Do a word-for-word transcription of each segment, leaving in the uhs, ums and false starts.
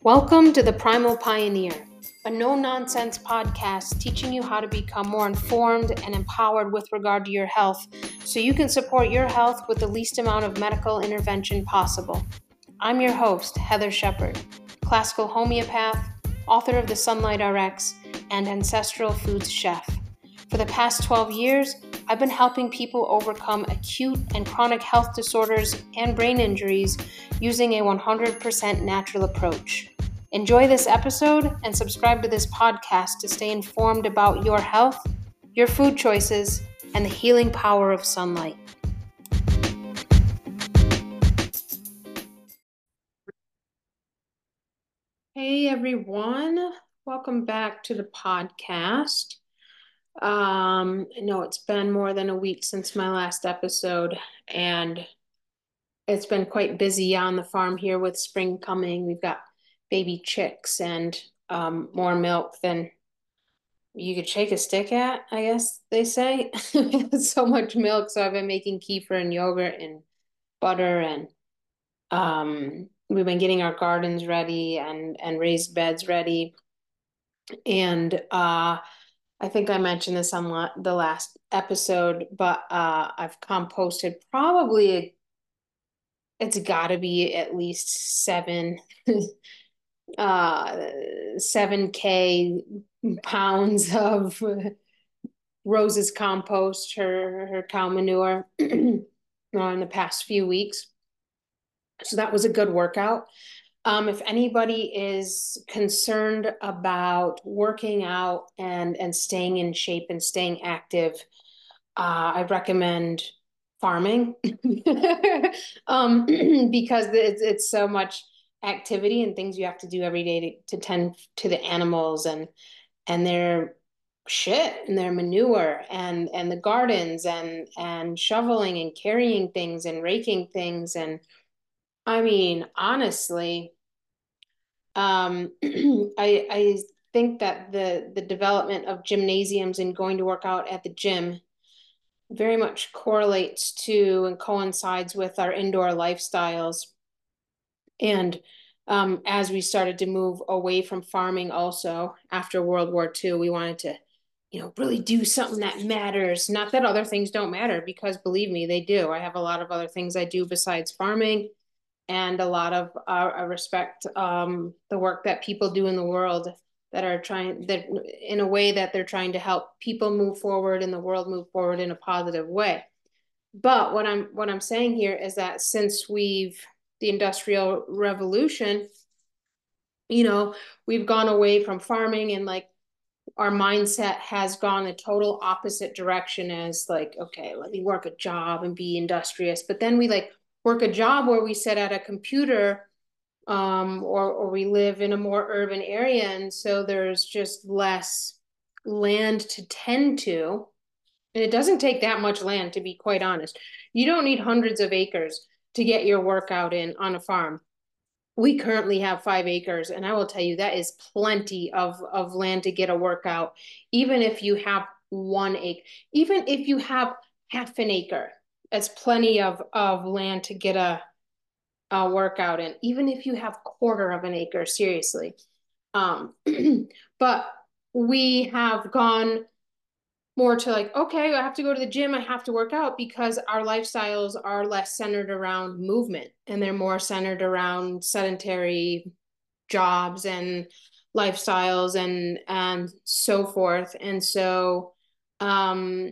Welcome to The Primal Pioneer, a no-nonsense podcast teaching you how to become more informed and empowered with regard to your health so you can support your health with the least amount of medical intervention possible. I'm your host, Heather Shepard, classical homeopath, author of the Sunlight R X, and ancestral foods chef. For the past twelve years, I've been helping people overcome acute and chronic health disorders and brain injuries using a one hundred percent natural approach. Enjoy this episode and subscribe to this podcast to stay informed about your health, your food choices, and the healing power of sunlight. Hey everyone, welcome back to the podcast. Um, I know it's been more than a week since my last episode, and it's been quite busy on the farm here with spring coming. We've got baby chicks and um, more milk than you could shake a stick at, I guess they say. So much milk, so I've been making kefir and yogurt and butter, and um, we've been getting our gardens ready and and raised beds ready. And uh I think I mentioned this on la the last episode, but uh, I've composted probably, it's got to be at least seven, uh, seven K pounds of Rose's compost, her, her cow manure in the past few weeks. So that was a good workout. Um, if anybody is concerned about working out and, and staying in shape and staying active, uh, I recommend farming um, because it's, it's so much activity and things you have to do every day to, to tend to the animals and and their shit and their manure and and the gardens and and shoveling and carrying things and raking things. And I mean, honestly, um, I, I think that the, the development of gymnasiums and going to work out at the gym very much correlates to and coincides with our indoor lifestyles. And um, as we started to move away from farming also after World War Two, we wanted to, you know, really do something that matters. Not that other things don't matter, because believe me, they do. I have a lot of other things I do besides farming, and a lot of uh, I respect um, the work that people do in the world that are trying that in a way that they're trying to help people move forward and the world move forward in a positive way. But what I'm what I'm saying here is that since we've the Industrial Revolution, you know, we've gone away from farming, and like our mindset has gone a total opposite direction as like, okay, let me work a job and be industrious. But then we like work a job where we sit at a computer, um, or, or we live in a more urban area. And so there's just less land to tend to. And it doesn't take that much land, to be quite honest. You don't need hundreds of acres to get your workout in on a farm. We currently have five acres, and I will tell you that is plenty of, of land to get a workout, even if you have one acre, even if you have half an acre, that's plenty of, of land to get a, a workout in, even if you have quarter of an acre, seriously. Um, but we have gone more to like, okay, I have to go to the gym, I have to work out, because our lifestyles are less centered around movement and they're more centered around sedentary jobs and lifestyles and and so forth. And so um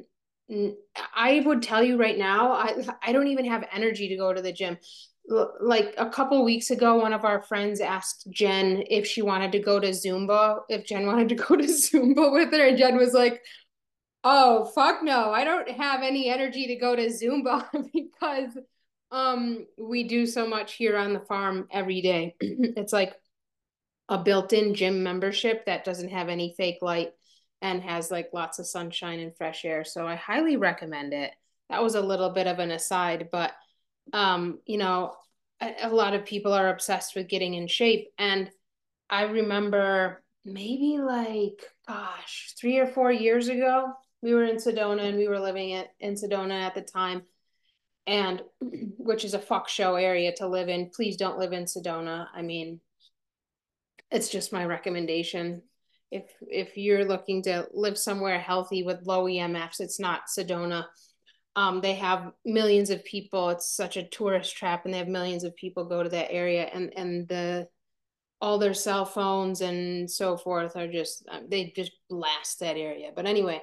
I would tell you right now, I I don't even have energy to go to the gym. Like a couple weeks ago, one of our friends asked Jen if she wanted to go to Zumba, if Jen wanted to go to Zumba with her, and Jen was like, oh, fuck no, I don't have any energy to go to Zumba because um we do so much here on the farm every day. It's like a built-in gym membership that doesn't have any fake light and has like lots of sunshine and fresh air. So I highly recommend it. That was a little bit of an aside, but um, you know, a, a lot of people are obsessed with getting in shape. And I remember maybe like, gosh, three or four years ago, we were in Sedona and we were living at, in Sedona at the time, and which is a fuck show area to live in. Please don't live in Sedona. I mean, It's just my recommendation. If if you're looking to live somewhere healthy with low E M Fs, it's not Sedona. Um, they have millions of people. It's such a tourist trap, and they have millions of people go to that area, and and the all their cell phones and so forth are just they just blast that area. But anyway,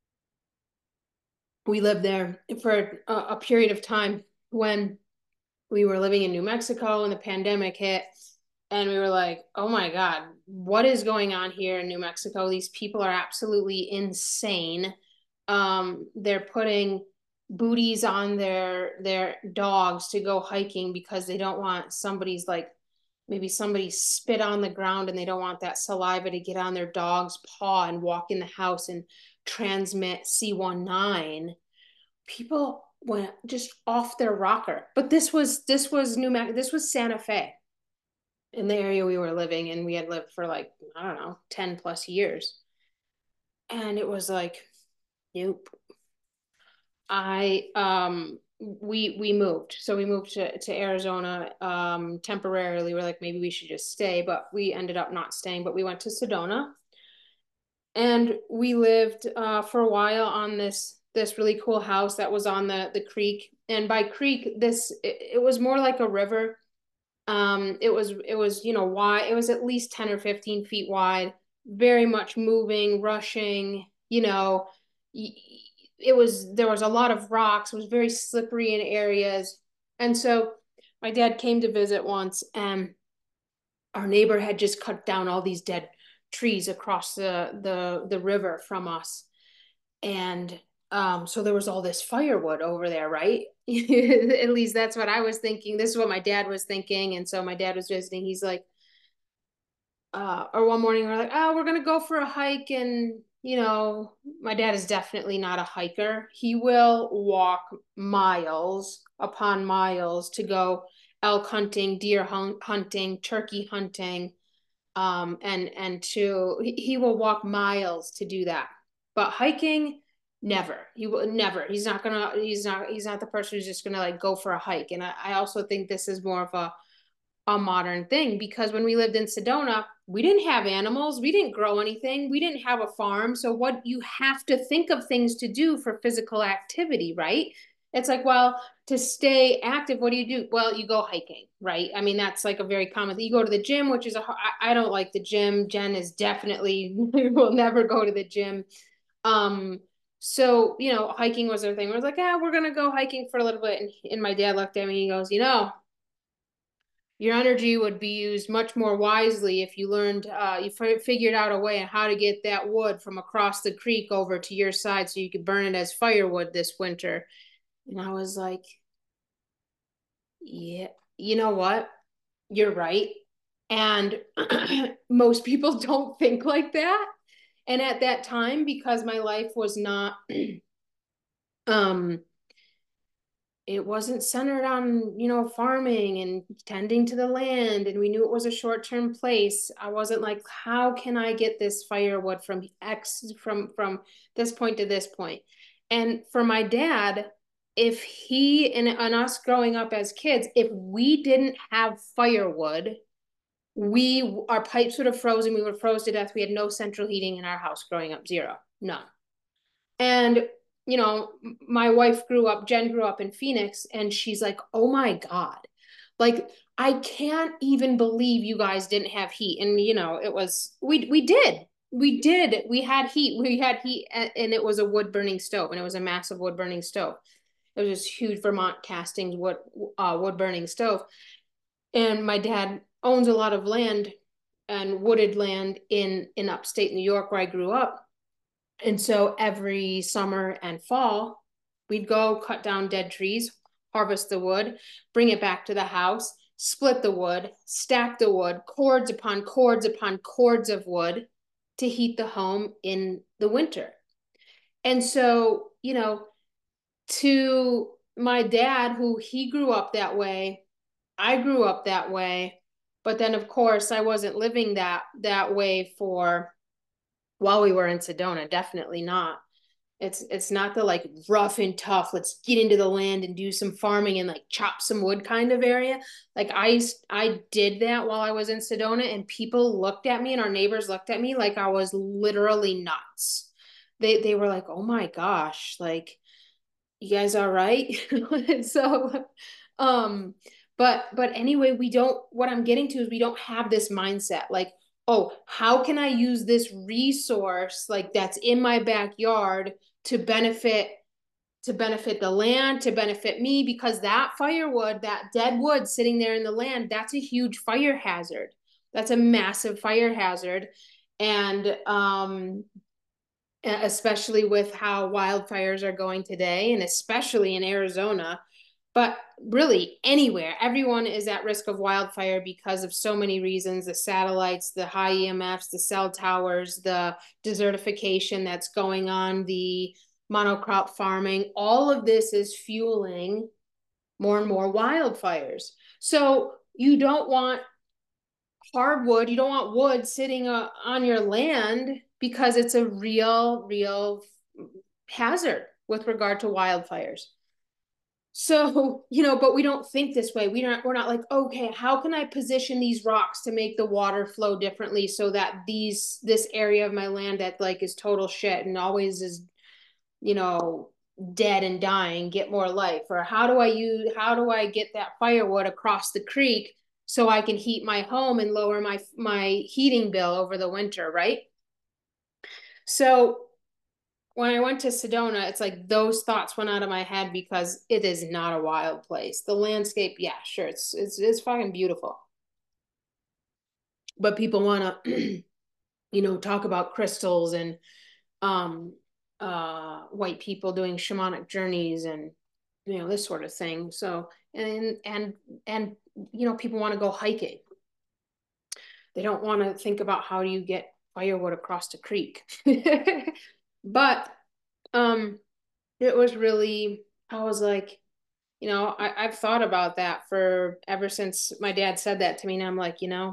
we lived there for a, a period of time when we were living in New Mexico and the pandemic hit. And we were like, oh my God, what is going on here in New Mexico? These people are absolutely insane. Um, they're putting booties on their their dogs to go hiking because they don't want somebody's like maybe somebody spit on the ground and they don't want that saliva to get on their dog's paw and walk in the house and transmit C nineteen. People went just off their rocker. But this was this was New Mexico, this was Santa Fe in the area we were living, and we had lived for like, I don't know, ten plus years. And it was like, nope. I um we we moved. So we moved to, to Arizona um temporarily. We're like, maybe we should just stay, but we ended up not staying, but we went to Sedona and we lived uh for a while on this this really cool house that was on the the creek. And by creek, this it, it was more like a river. Um, it was it was you know wide. It was at least ten or fifteen feet wide. Very much moving, rushing. You know, it was there was a lot of rocks. It was very slippery in areas, and so my dad came to visit once, and our neighbor had just cut down all these dead trees across the the the river from us, and um, so there was all this firewood over there, right? At least that's what I was thinking. This is what my dad was thinking. And so my dad was visiting. He's like, uh, or one morning we're like, oh, we're gonna go for a hike. And you know, my dad is definitely not a hiker. He will walk miles upon miles to go elk hunting, deer hunting, turkey hunting, um, and and to he will walk miles to do that. But hiking, never. He will never. He's not gonna. He's not. He's not the person who's just gonna like go for a hike. And I, I also think this is more of a a modern thing because when we lived in Sedona, we didn't have animals, we didn't grow anything, we didn't have a farm. So what you have to think of things to do for physical activity, right? It's like, well, to stay active, what do you do? Well, you go hiking, right? I mean, that's like a very common thing. You go to the gym, which is a, I don't like the gym. Jen is definitely will never go to the gym. Um, so, you know, hiking was our thing. We was like, yeah, we're gonna go hiking for a little bit. And, and my dad looked at me, he goes, you know, your energy would be used much more wisely if you learned, uh, you f- figured out a way on how to get that wood from across the creek over to your side so you could burn it as firewood this winter. And I was like, yeah, you know what? You're right. And most people don't think like that. And at that time, because my life was not, um, it wasn't centered on, you know, farming and tending to the land, and we knew it was a short-term place. I wasn't like, how can I get this firewood from X from from this point to this point? And for my dad, if he and, and us growing up as kids, if we didn't have firewood, we our pipes would have frozen, we would have froze to death. We had no central heating in our house growing up, zero, none. And, you know, my wife grew up, Jen grew up in Phoenix, and she's like, oh my God, like, I can't even believe you guys didn't have heat. And, you know, it was, we, we did, we did, we had heat, we had heat, and it was a wood burning stove, and it was a massive wood burning stove. It was this huge Vermont castings wood, uh, wood burning stove. And my dad owns a lot of land and wooded land in, in upstate New York where I grew up. And so every summer and fall, we'd go cut down dead trees, harvest the wood, bring it back to the house, split the wood, stack the wood, cords upon cords upon cords of wood to heat the home in the winter. And so, you know, to my dad, who he grew up that way, I grew up that way. But then, of course, I wasn't living that that way for while we were in Sedona, definitely not. It's it's not the like rough and tough, let's get into the land and do some farming and like chop some wood kind of area. Like I I did that while I was in Sedona, and people looked at me and our neighbors looked at me like I was literally nuts. They they were like, "Oh my gosh, like you guys all right?" So um but but anyway, we don't what I'm getting to is we don't have this mindset like, "Oh, how can I use this resource like that's in my backyard to benefit to benefit the land, to benefit me?" Because that firewood, that dead wood sitting there in the land, that's a huge fire hazard. That's a massive fire hazard. And um, especially with how wildfires are going today, and especially in Arizona, but really anywhere, everyone is at risk of wildfire because of so many reasons: the satellites, the high E M Fs, the cell towers, the desertification that's going on, the monocrop farming. All of this is fueling more and more wildfires. So you don't want hardwood, you don't want wood sitting uh, on your land, because it's a real, real hazard with regard to wildfires. So, you know, but we don't think this way. We don't, we're not like, okay, how can I position these rocks to make the water flow differently so that these, this area of my land that like is total shit and always is, you know, dead and dying, get more life? Or how do I use, how do I get that firewood across the creek so I can heat my home and lower my, my heating bill over the winter, right? So when I went to Sedona, it's like those thoughts went out of my head because it is not a wild place. The landscape, yeah, sure, it's it's it's fucking beautiful. But people want to, you know, talk about crystals and um uh white people doing shamanic journeys and you know this sort of thing. So and and and you know, people want to go hiking. They don't want to think about how do you get firewood across the creek. But um it was really, I was like, you know, I, I've thought about that for ever since my dad said that to me. And I'm like, you know,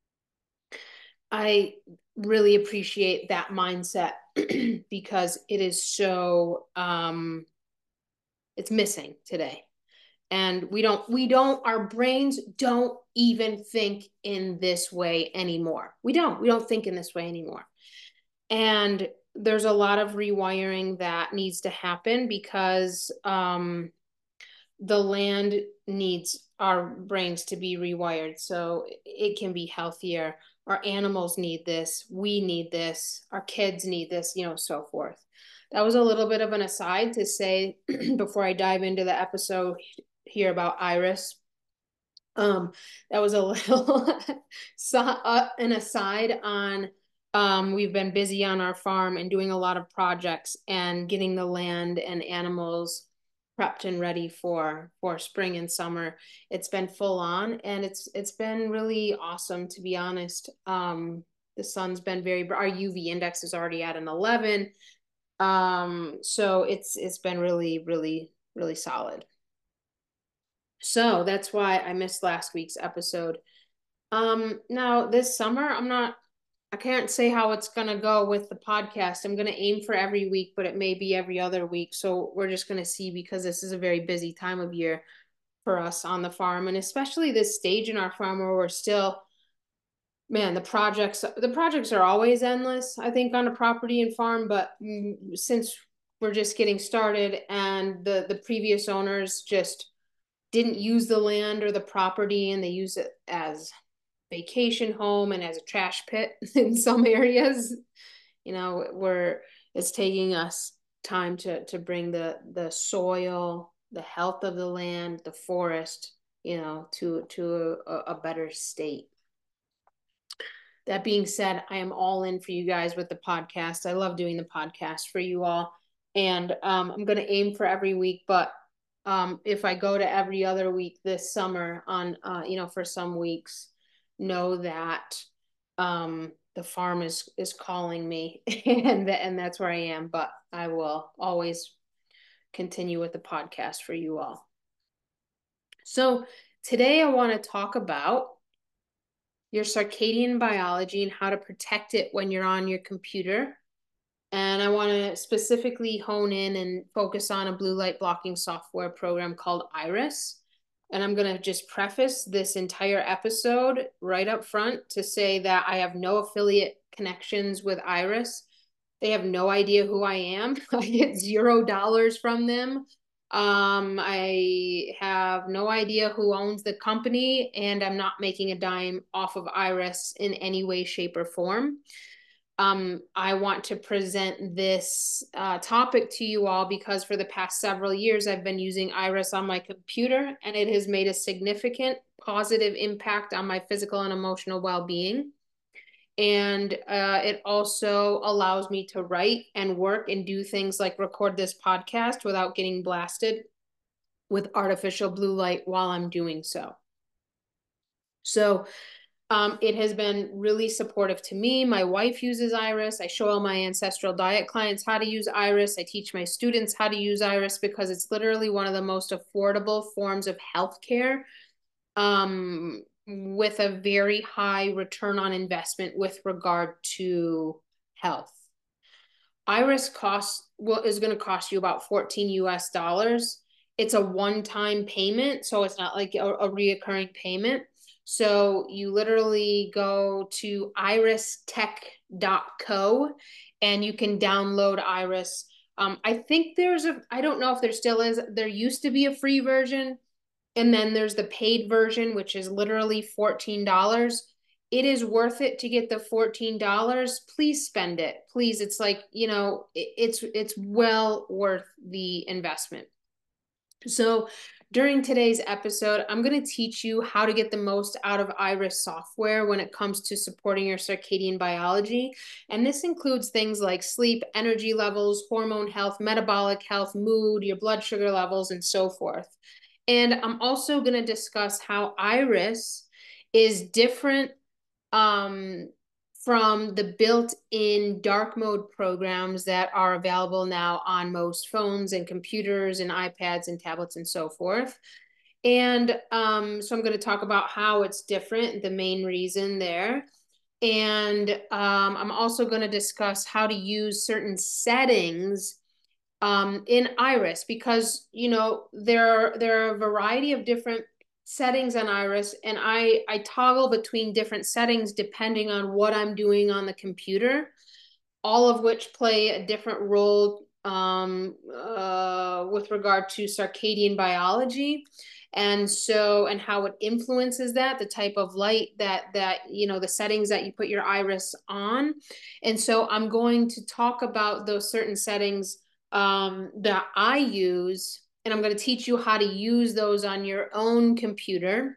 I really appreciate that mindset because it is so, um, it's missing today. And we don't, we don't, our brains don't even think in this way anymore. We don't, we don't think in this way anymore. And there's a lot of rewiring that needs to happen because, um, the land needs our brains to be rewired so it can be healthier. Our animals need this. We need this. Our kids need this, you know, so forth. That was a little bit of an aside to say before I dive into the episode here about Iris. Um, that was a little uh, an aside on um, we've been busy on our farm and doing a lot of projects and getting the land and animals prepped and ready for for spring and summer. It's been full on, and it's it's been really awesome, to be honest. Um, the sun's been very, our U V index is already at an eleven. Um, so it's it's been really, really, really solid. So that's why I missed last week's episode. Um, now this summer, I'm not, I can't say how it's gonna go with the podcast. I'm gonna aim for every week, but it may be every other week. So we're just gonna see, because this is a very busy time of year for us on the farm, and especially this stage in our farm where we're still, man, the projects the projects are always endless, I think, on a property and farm, but since we're just getting started and the the previous owners just didn't use the land or the property, and they use it as vacation home and as a trash pit in some areas, you know, where it's taking us time to to bring the the soil, the health of the land, the forest, you know, to to a, a better state. That being said, I am all in for you guys with the podcast. I love doing the podcast for you all. And um, I'm going to aim for every week, but um, if I go to every other week this summer on, uh, you know, for some weeks, know that um, the farm is, is calling me and, and that's where I am, but I will always continue with the podcast for you all. So today I want to talk about your circadian biology and how to protect it when you're on your computer And I want to specifically hone in and focus on a blue light blocking software program called Iris. And I'm going to just preface this entire episode right up front to say that I have no affiliate connections with Iris. They have no idea who I am. I get zero dollars from them. Um, I have no idea who owns the company, and I'm not making a dime off of Iris in any way, shape, or form. Um, I want to present this uh, topic to you all because for the past several years, I've been using Iris on my computer, and it has made a significant positive impact on my physical and emotional well-being. And uh, it also allows me to write and work and do things like record this podcast without getting blasted with artificial blue light while I'm doing so. So um, it has been really supportive to me. My wife uses Iris. I show all my ancestral diet clients how to use Iris. I teach my students how to use Iris because it's literally one of the most affordable forms of healthcare, um, with a very high return on investment with regard to health. Iris costs well is going to cost you about fourteen U S dollars. It's a one-time payment, so it's not like a, a reoccurring payment. So you literally go to iris tech dot co and you can download Iris. Um, I think there's a, I don't know if there still is, there used to be a free version, and then there's the paid version, which is literally fourteen dollars. It is worth it to get the fourteen dollars. Please spend it. Please. It's like, you know, it's it's well worth the investment. So during today's episode, I'm going to teach you how to get the most out of Iris software when it comes to supporting your circadian biology. And this includes things like sleep, energy levels, hormone health, metabolic health, mood, your blood sugar levels, and so forth. And I'm also going to discuss how Iris is different um, from the built-in dark mode programs that are available now on most phones and computers and iPads and tablets and so forth. And um, so I'm going to talk about how it's different, the main reason there. And um, I'm also going to discuss how to use certain settings um, in Iris because, you know, there are, there are a variety of different settings on Iris, and I, I toggle between different settings depending on what I'm doing on the computer, all of which play a different role um, uh, with regard to circadian biology. And so, and how it influences that, the type of light that, that, you know, the settings that you put your Iris on. And so I'm going to talk about those certain settings um, that I use, and I'm going to teach you how to use those on your own computer.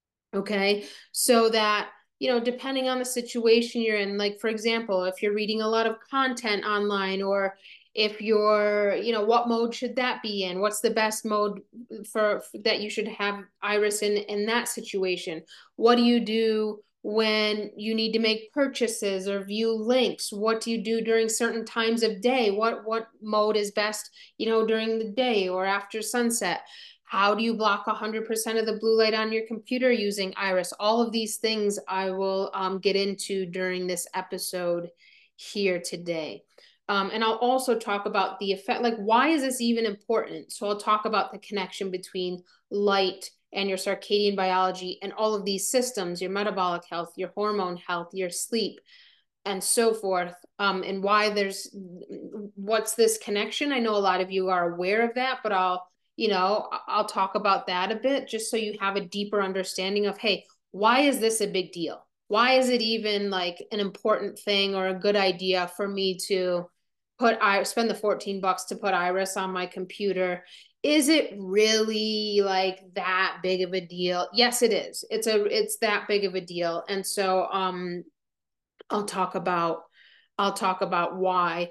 Okay. So that, you know, depending on the situation you're in, like, for example, if you're reading a lot of content online, or if you're, you know, what mode should that be in? What's the best mode for, for that you should have Iris in, in that situation? What do you do when you need to make purchases or view links? What do you do during certain times of day? What, what mode is best, you know, during the day or after sunset? How do you block one hundred percent of the blue light on your computer using Iris? All of these things I will um, get into during this episode here today. Um, and I'll also talk about the effect, like, why is this even important? So I'll talk about the connection between light and your circadian biology and all of these systems, your metabolic health, your hormone health, your sleep, and so forth, um, and why there's, what's this connection? I know a lot of you are aware of that, but I'll, you know, I'll talk about that a bit just so you have a deeper understanding of, hey, why is this a big deal? Why is it even like an important thing or a good idea for me to put, I spend the fourteen bucks to put Iris on my computer? Is it really like that big of a deal? Yes, it is. It's a, it's that big of a deal. And so, um, I'll talk about, I'll talk about why.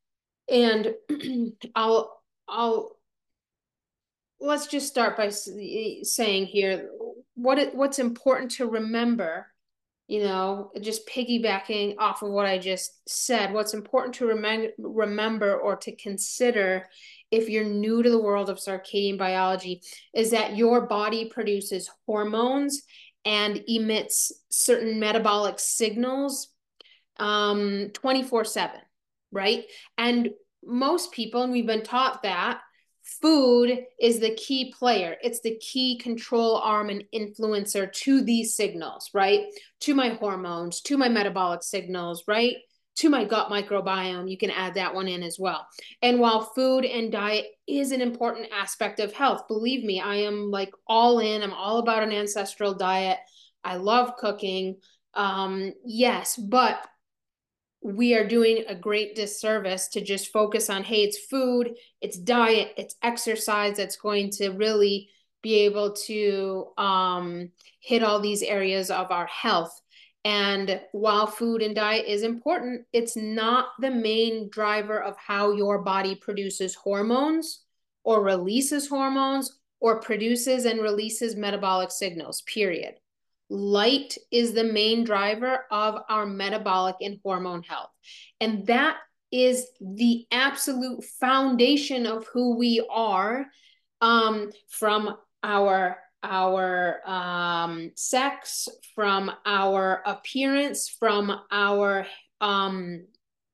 And I'll, I'll, let's just start by saying here what it, what's important to remember, you know, just piggybacking off of what I just said. What's important to rem- remember or to consider if you're new to the world of circadian biology is that your body produces hormones and emits certain metabolic signals um, twenty-four seven. right? And most people, and we've been taught that food is the key player. It's the key control arm and influencer to these signals, right? To my hormones, to my metabolic signals, right? To my gut microbiome. You can add that one in as well. And while food and diet is an important aspect of health, believe me, I am like all in. I'm all about an ancestral diet. I love cooking. Um, yes, but we are doing a great disservice to just focus on, hey, it's food, it's diet, it's exercise that's going to really be able to um, hit all these areas of our health. And while food and diet is important, it's not the main driver of how your body produces hormones or releases hormones or produces and releases metabolic signals, period. Light is the main driver of our metabolic and hormone health. And that is the absolute foundation of who we are, um, from our our um, sex, from our appearance, from our um,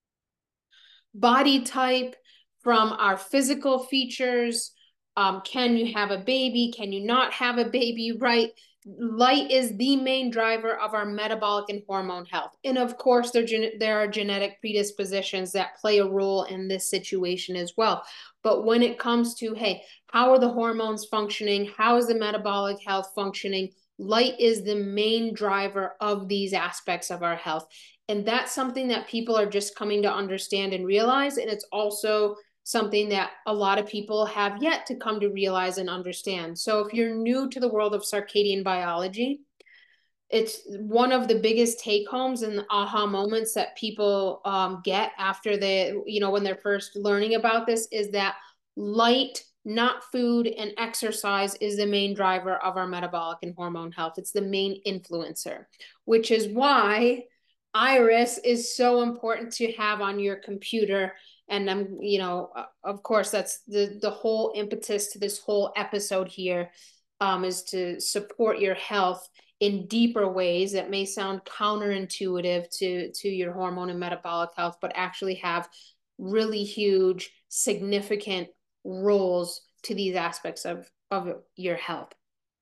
body type, from our physical features. Um, can you have a baby? Can you not have a baby? Right? Light is the main driver of our metabolic and hormone health. And of course, there, there are genetic predispositions that play a role in this situation as well. But when it comes to, hey, how are the hormones functioning? How is the metabolic health functioning? Light is the main driver of these aspects of our health. And that's something that people are just coming to understand and realize. And it's also something that a lot of people have yet to come to realize and understand. So if you're new to the world of circadian biology, it's one of the biggest take homes and aha moments that people um, get after they, you know, when they're first learning about this, is that light, not food, and exercise is the main driver of our metabolic and hormone health. It's the main influencer, which is why Iris is so important to have on your computer. And I'm, you know, of course, that's the the whole impetus to this whole episode here, um, is to support your health in deeper ways that may sound counterintuitive to to your hormone and metabolic health, but actually have really huge, significant roles to these aspects of of your health.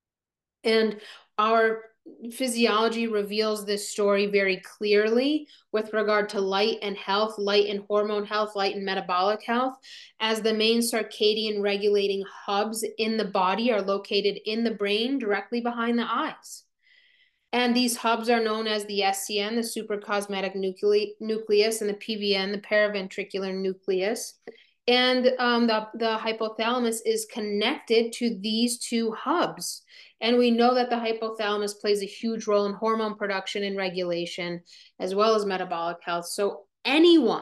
And our physiology reveals this story very clearly with regard to light and health, light and hormone health, light and metabolic health, as the main circadian regulating hubs in the body are located in the brain directly behind the eyes. And these hubs are known as the S C N, the suprachiasmatic nucle nucleus, and the P V N, the paraventricular nucleus. And um, the, the hypothalamus is connected to these two hubs. And we know that the hypothalamus plays a huge role in hormone production and regulation, as well as metabolic health. So anyone,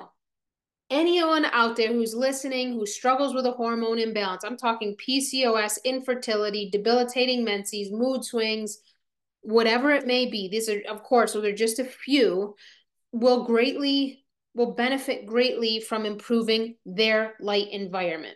anyone out there who's listening, who struggles with a hormone imbalance, I'm talking P C O S, infertility, debilitating menses, mood swings, whatever it may be, these are, of course, those are just a few, will greatly, will benefit greatly from improving their light environment.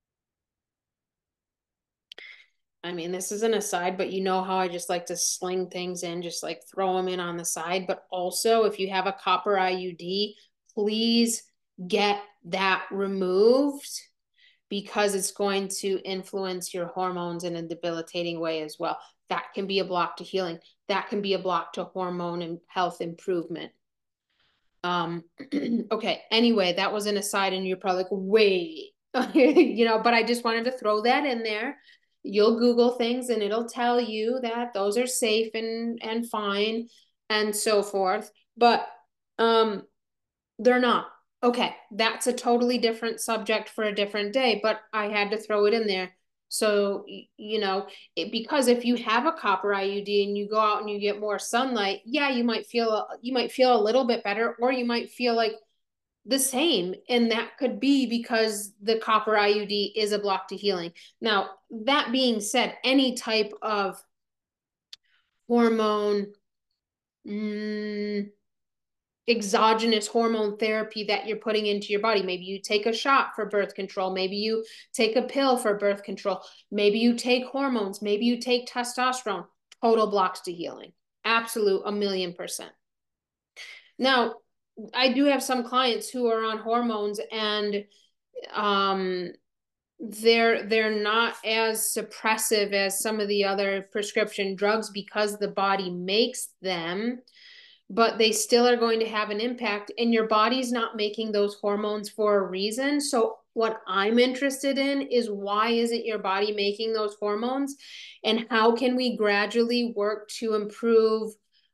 I mean, this is an aside, but you know how I just like to sling things in, just like throw them in on the side. But also, if you have a copper I U D, please get that removed, because it's going to influence your hormones in a debilitating way as well. That can be a block to healing. That can be a block to hormone and health improvement. Um, okay, anyway, that was an aside, and you're probably like, wait, you know, but I just wanted to throw that in there. You'll Google things and it'll tell you that those are safe and, and fine and so forth, but um, they're not. Okay, that's a totally different subject for a different day, but I had to throw it in there. So, you know, it, because if you have a copper I U D and you go out and you get more sunlight, yeah, you might feel you might feel a little bit better, or you might feel like the same, and that could be because the copper I U D is a block to healing. Now, that being said, any type of hormone, mm, exogenous hormone therapy that you're putting into your body. Maybe you take a shot for birth control. Maybe you take a pill for birth control. Maybe you take hormones. Maybe you take testosterone. Total blocks to healing. Absolute, a million percent. Now, I do have some clients who are on hormones, and um they're they're not as suppressive as some of the other prescription drugs because the body makes them, but they still are going to have an impact, and your body's not making those hormones for a reason. So what I'm interested in is, why isn't your body making those hormones, and how can we gradually work to improve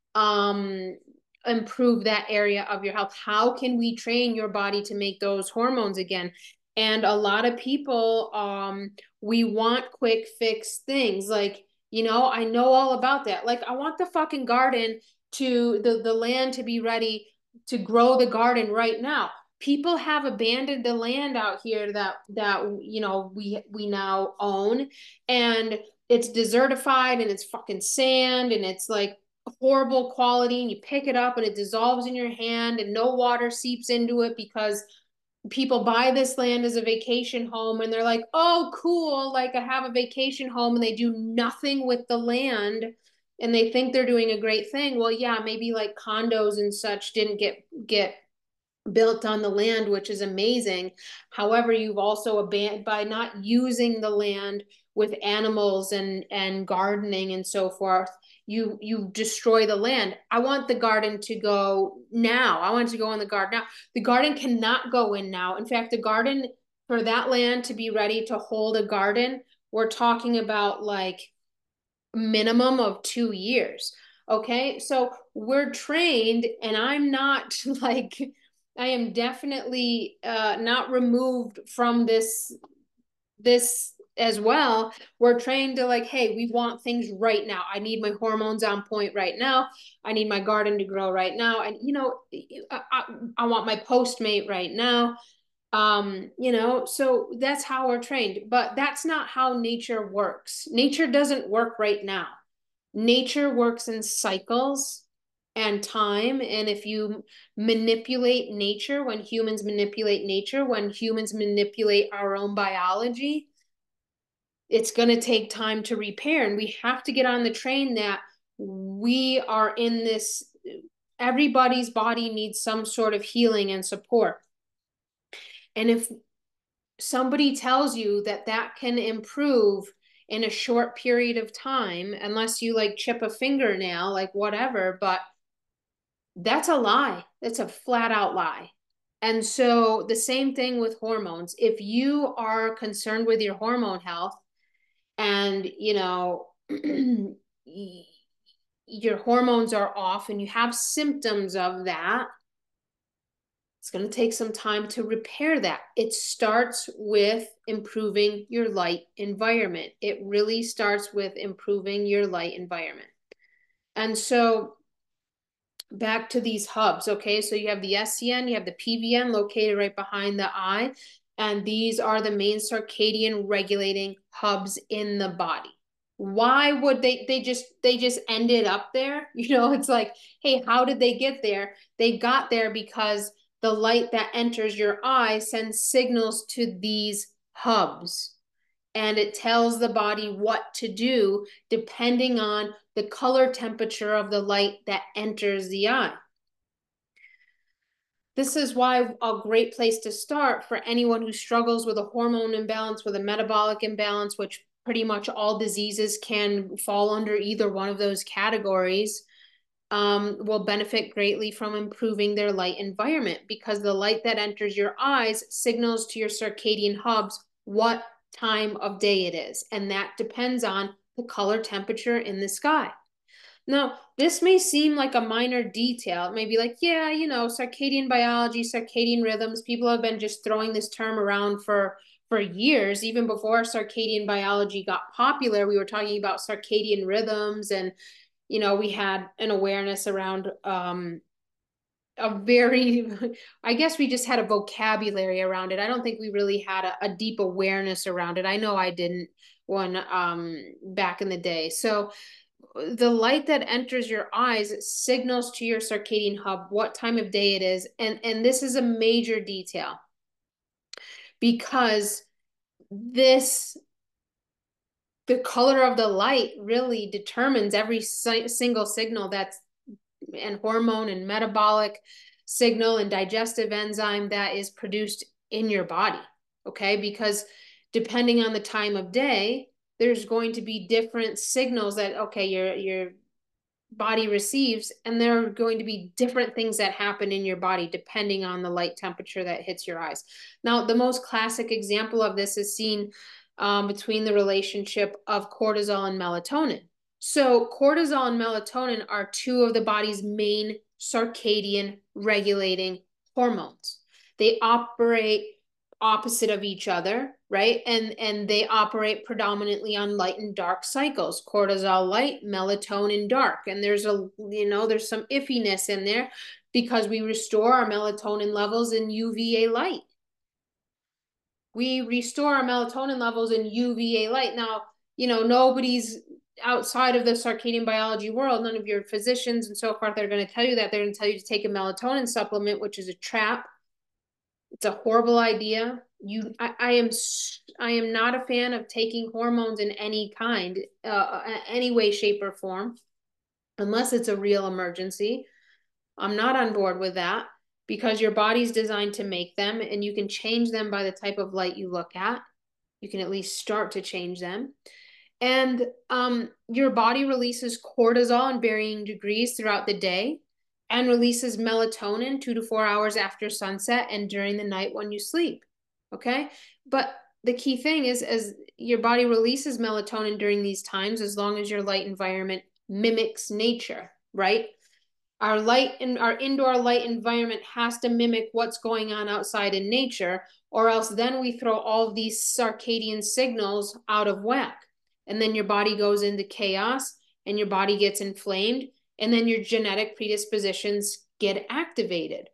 um improve that area of your health? How can we train your body to make those hormones again? And a lot of people, um we want quick fix things, like, you know, I know all about that. Like, I want the fucking garden to the, the land to be ready to grow the garden right now. People have abandoned the land out here that that you know we we now own, and it's desertified, and it's fucking sand, and it's like horrible quality, and you pick it up and it dissolves in your hand, and no water seeps into it because people buy this land as a vacation home, and they're like, oh cool, like I have a vacation home, and they do nothing with the land, and they think they're doing a great thing. Well, yeah, maybe like condos and such didn't get get built on the land, which is amazing. However, you've also abandoned, by not using the land with animals and and gardening and so forth, you you destroy the land. I want the garden to go now. I want it to go in the garden now. The garden cannot go in now. In fact, the garden, for that land to be ready to hold a garden, we're talking about like minimum of two years. Okay, so we're trained, and I'm not like, I am definitely uh, not removed from this this as well. We're trained to like, hey, we want things right now. I need my hormones on point right now. I need my garden to grow right now. And, you know, I, I, I want my Postmate right now. Um, you know, so that's how we're trained. But that's not how nature works. Nature doesn't work right now. Nature works in cycles and time. And if you manipulate nature, when humans manipulate nature, when humans manipulate our own biology, it's going to take time to repair. And we have to get on the train that we are in this, everybody's body needs some sort of healing and support. And if somebody tells you that that can improve in a short period of time, unless you like chip a fingernail, like whatever, but that's a lie. That's a flat out lie. And so the same thing with hormones. If you are concerned with your hormone health, and you know your hormones are off and you have symptoms of that, it's going to take some time to repair that. It starts with improving your light environment. It really starts with improving your light environment. And so back to these hubs, okay? So you have the S C N, you have the P V N located right behind the eye, and these are the main circadian regulating hubs in the body. Why would they, they just, they just ended up there? You know, it's like, hey, how did they get there? They got there because the light that enters your eye sends signals to these hubs, and it tells the body what to do depending on the color temperature of the light that enters the eye. This is why a great place to start for anyone who struggles with a hormone imbalance, with a metabolic imbalance, which pretty much all diseases can fall under either one of those categories, um, will benefit greatly from improving their light environment, because the light that enters your eyes signals to your circadian hubs what time of day it is, and that depends on the color temperature in the sky. Now, this may seem like a minor detail. It may be like, yeah, you know, circadian biology, circadian rhythms. People have been just throwing this term around for for years. Even before circadian biology got popular, we were talking about circadian rhythms, and you know, we had an awareness around um, a very, I guess we just had a vocabulary around it. I don't think we really had a, a deep awareness around it. I know I didn't when um, back in the day. So the light that enters your eyes signals to your circadian hub what time of day it is. And, and this is a major detail, because this, the color of the light really determines every si- single signal that's, and hormone and metabolic signal and digestive enzyme that is produced in your body, okay? Because depending on the time of day, there's going to be different signals that, okay, your, your body receives, and there are going to be different things that happen in your body depending on the light temperature that hits your eyes. Now, the most classic example of this is seen um, between the relationship of cortisol and melatonin. So cortisol and melatonin are two of the body's main circadian regulating hormones. They operate opposite of each other, right? And and they operate predominantly on light and dark cycles. Cortisol light, melatonin dark. And there's a, you know, there's some iffiness in there because we restore our melatonin levels in U V A light. We restore our melatonin levels in U V A light. Now, you know, nobody's outside of the circadian biology world, none of your physicians and so forth, they're going to tell you that. They're going to tell you to take a melatonin supplement, which is a trap. It's a horrible idea. You, I, I am, I am not a fan of taking hormones in any kind, uh, any way, shape, or form, unless it's a real emergency. I'm not on board with that because your body's designed to make them, and you can change them by the type of light you look at. You can at least start to change them. And um, your body releases cortisol in varying degrees throughout the day, and releases melatonin two to four hours after sunset and during the night when you sleep, okay? But the key thing is, as your body releases melatonin during these times, as long as your light environment mimics nature, right? Our light and our indoor light environment has to mimic what's going on outside in nature, or else then we throw all of these circadian signals out of whack. And then your body goes into chaos and your body gets inflamed, and then your genetic predispositions get activated.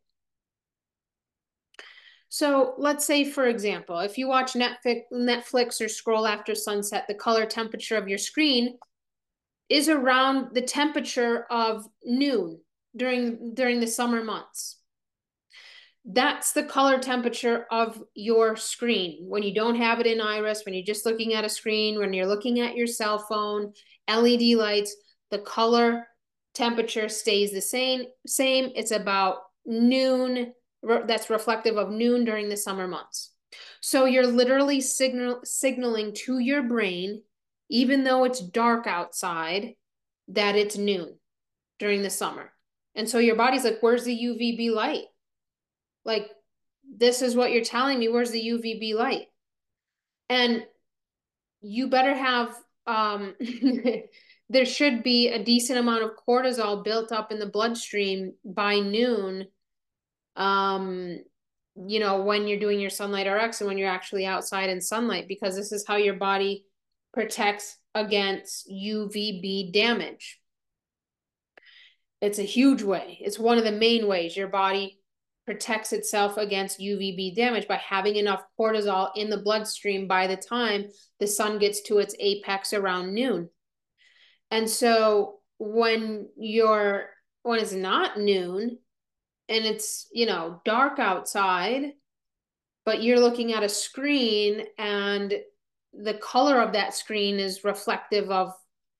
So let's say, for example, if you watch Netflix, Netflix or scroll after sunset, the color temperature of your screen is around the temperature of noon during, during the summer months. That's the color temperature of your screen. When you don't have it in iris, when you're just looking at a screen, when you're looking at your cell phone, L E D lights, the color temperature stays the same. Same. It's about noon. That's reflective of noon during the summer months. So you're literally signal, signaling to your brain, even though it's dark outside, that it's noon during the summer. And so your body's like, where's the U V B light? Like, this is what you're telling me. Where's the U V B light? And you better have, um, there should be a decent amount of cortisol built up in the bloodstream by noon, um, you know, when you're doing your Sunlight R X and when you're actually outside in sunlight, because this is how your body protects against U V B damage. It's a huge way. It's one of the main ways your body protects itself against U V B damage, by having enough cortisol in the bloodstream by the time the sun gets to its apex around noon. And so when you're, when it's not noon and it's, you know, dark outside, but you're looking at a screen and the color of that screen is reflective of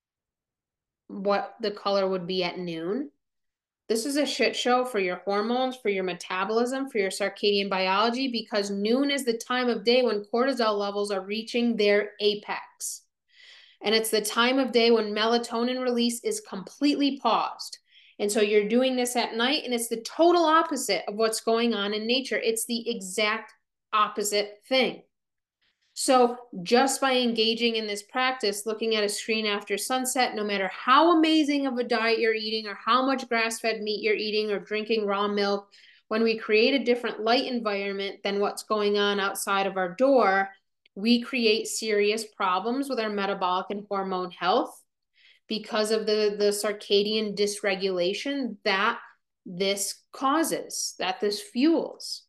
what the color would be at noon, this is a shit show for your hormones, for your metabolism, for your circadian biology, because noon is the time of day when cortisol levels are reaching their apex. And it's the time of day when melatonin release is completely paused. And so you're doing this at night, and it's the total opposite of what's going on in nature. It's the exact opposite thing. So just by engaging in this practice, looking at a screen after sunset, no matter how amazing of a diet you're eating or how much grass-fed meat you're eating or drinking raw milk, when we create a different light environment than what's going on outside of our door, we create serious problems with our metabolic and hormone health because of the, the circadian dysregulation that this causes, that this fuels.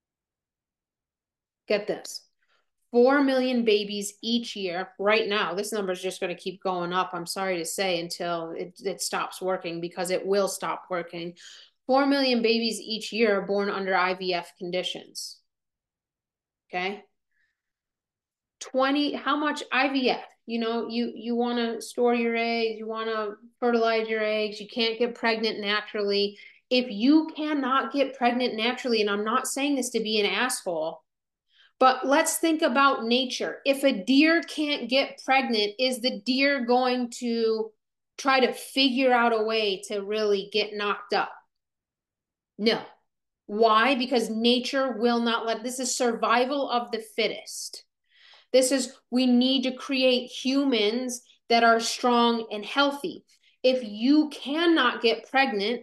Get this. Four million babies each year, right now, this number is just going to keep going up, I'm sorry to say, until it, it stops working, because it will stop working. Four million babies each year are born under I V F conditions. Okay? twenty, how much I V F? You know, you, you want to store your eggs, you want to fertilize your eggs, you can't get pregnant naturally. If you cannot get pregnant naturally, and I'm not saying this to be an asshole, but let's think about nature. If a deer can't get pregnant, is the deer going to try to figure out a way to really get knocked up? No. Why? Because nature will not let, this is survival of the fittest. This is, we need to create humans that are strong and healthy. If you cannot get pregnant,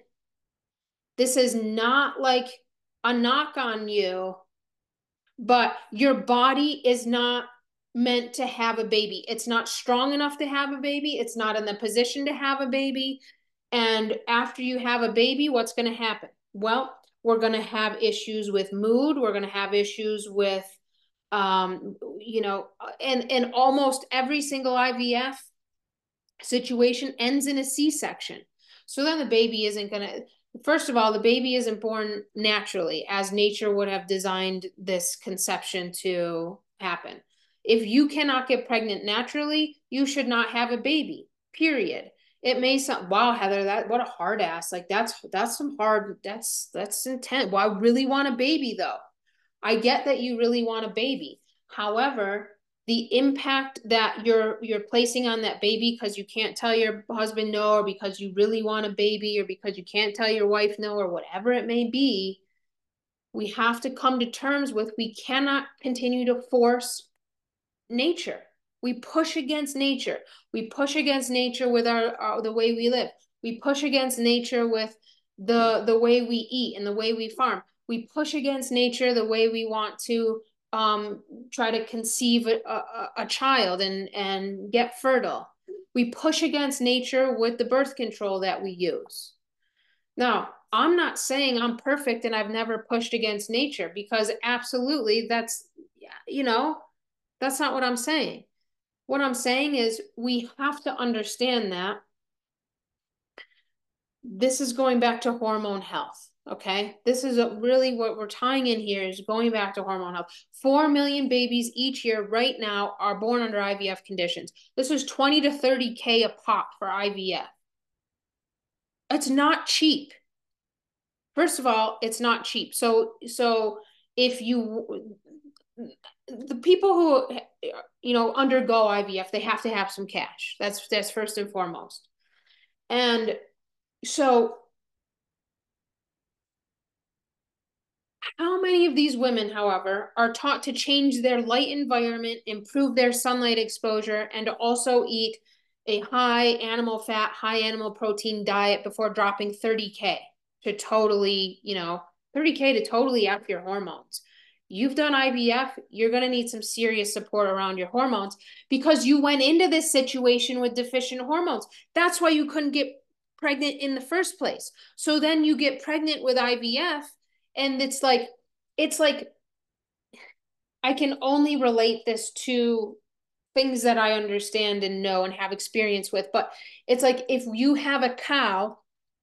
this is not like a knock on you, but your body is not meant to have a baby. It's not strong enough to have a baby. It's not in the position to have a baby. And after you have a baby, what's going to happen? Well, we're going to have issues with mood. We're going to have issues with, um, you know, and, and almost every single I V F situation ends in a C-section. So then the baby isn't going to, first of all, the baby isn't born naturally as nature would have designed this conception to happen. If you cannot get pregnant naturally, you should not have a baby, period. It may sound, wow, Heather, that what a hard ass. Like that's, that's some hard, that's, that's intense. Well, I really want a baby though. I get that you really want a baby. However, the impact that you're you're placing on that baby because you can't tell your husband no, or because you really want a baby, or because you can't tell your wife no, or whatever it may be, we have to come to terms with we cannot continue to force nature. We push against nature. We push against nature with our, our the way we live. We push against nature with the the way we eat and the way we farm. We push against nature the way we want to um, try to conceive a, a, a child and, and get fertile. We push against nature with the birth control that we use. Now, I'm not saying I'm perfect and I've never pushed against nature, because absolutely that's, you know, that's not what I'm saying. What I'm saying is we have to understand that this is going back to hormone health. Okay, this is a, really what we're tying in here is going back to hormone health. Four million babies each year right now are born under I V F conditions. This is twenty to thirty K a pop for I V F. It's not cheap. First of all, it's not cheap. So, so if you, the people who, you know, undergo I V F, they have to have some cash. That's, that's first and foremost. And so how many of these women, however, are taught to change their light environment, improve their sunlight exposure, and to also eat a high animal fat, high animal protein diet before dropping thirty K to totally, you know, thirty K to totally up your hormones? You've done I V F, you're going to need some serious support around your hormones because you went into this situation with deficient hormones. That's why you couldn't get pregnant in the first place. So then you get pregnant with I V F. And it's like, it's like, I can only relate this to things that I understand and know and have experience with. But it's like if you have a cow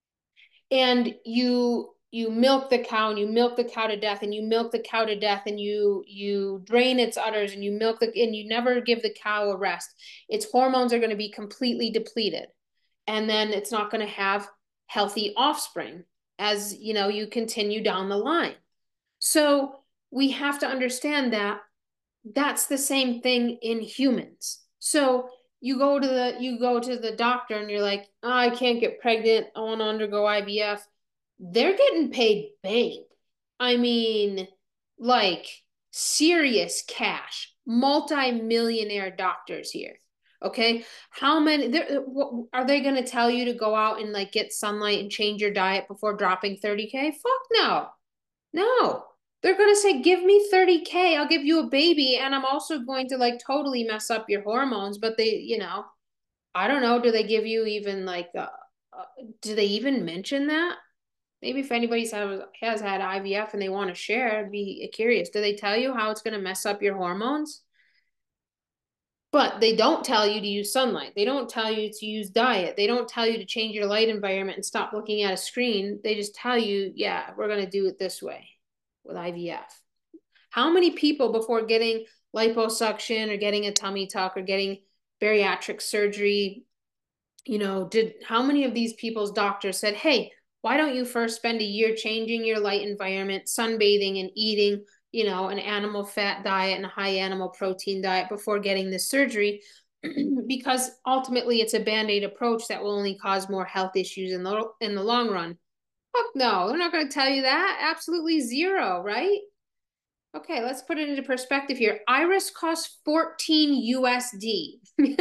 and you you milk the cow and you milk the cow to death and you milk the cow to death and you you drain its udders and you milk the and you never give the cow a rest, its hormones are going to be completely depleted. And then it's not going to have healthy offspring as, you know, you continue down the line. So we have to understand that that's the same thing in humans. So you go to the you go to the doctor and you're like, oh, I can't get pregnant, I want to undergo I V F. They're getting paid bank. I mean, like serious cash, multi-millionaire doctors here. Okay, how many are they going to tell you to go out and like get sunlight and change your diet before dropping thirty K? Fuck no. No. They're going to say, give me thirty K, I'll give you a baby, and I'm also going to like totally mess up your hormones. But they, you know, I don't know, do they give you even like uh, uh, do they even mention that? Maybe if anybody has, has had I V F and they want to share, I'd be curious. Do they tell you how it's going to mess up your hormones? But they don't tell you to use sunlight. They don't tell you to use diet. They don't tell you to change your light environment and stop looking at a screen. They just tell you, yeah, we're going to do it this way with I V F. How many people before getting liposuction or getting a tummy tuck or getting bariatric surgery, you know, did how many of these people's doctors said, hey, Why don't you first spend a year changing your light environment, sunbathing and eating, you know, an animal fat diet and a high animal protein diet before getting this surgery? Because ultimately it's a band-aid approach that will only cause more health issues in the in the long run. Fuck no, they're not going to tell you that. Absolutely zero, right? Okay, let's put it into perspective here. Iris costs fourteen U S D.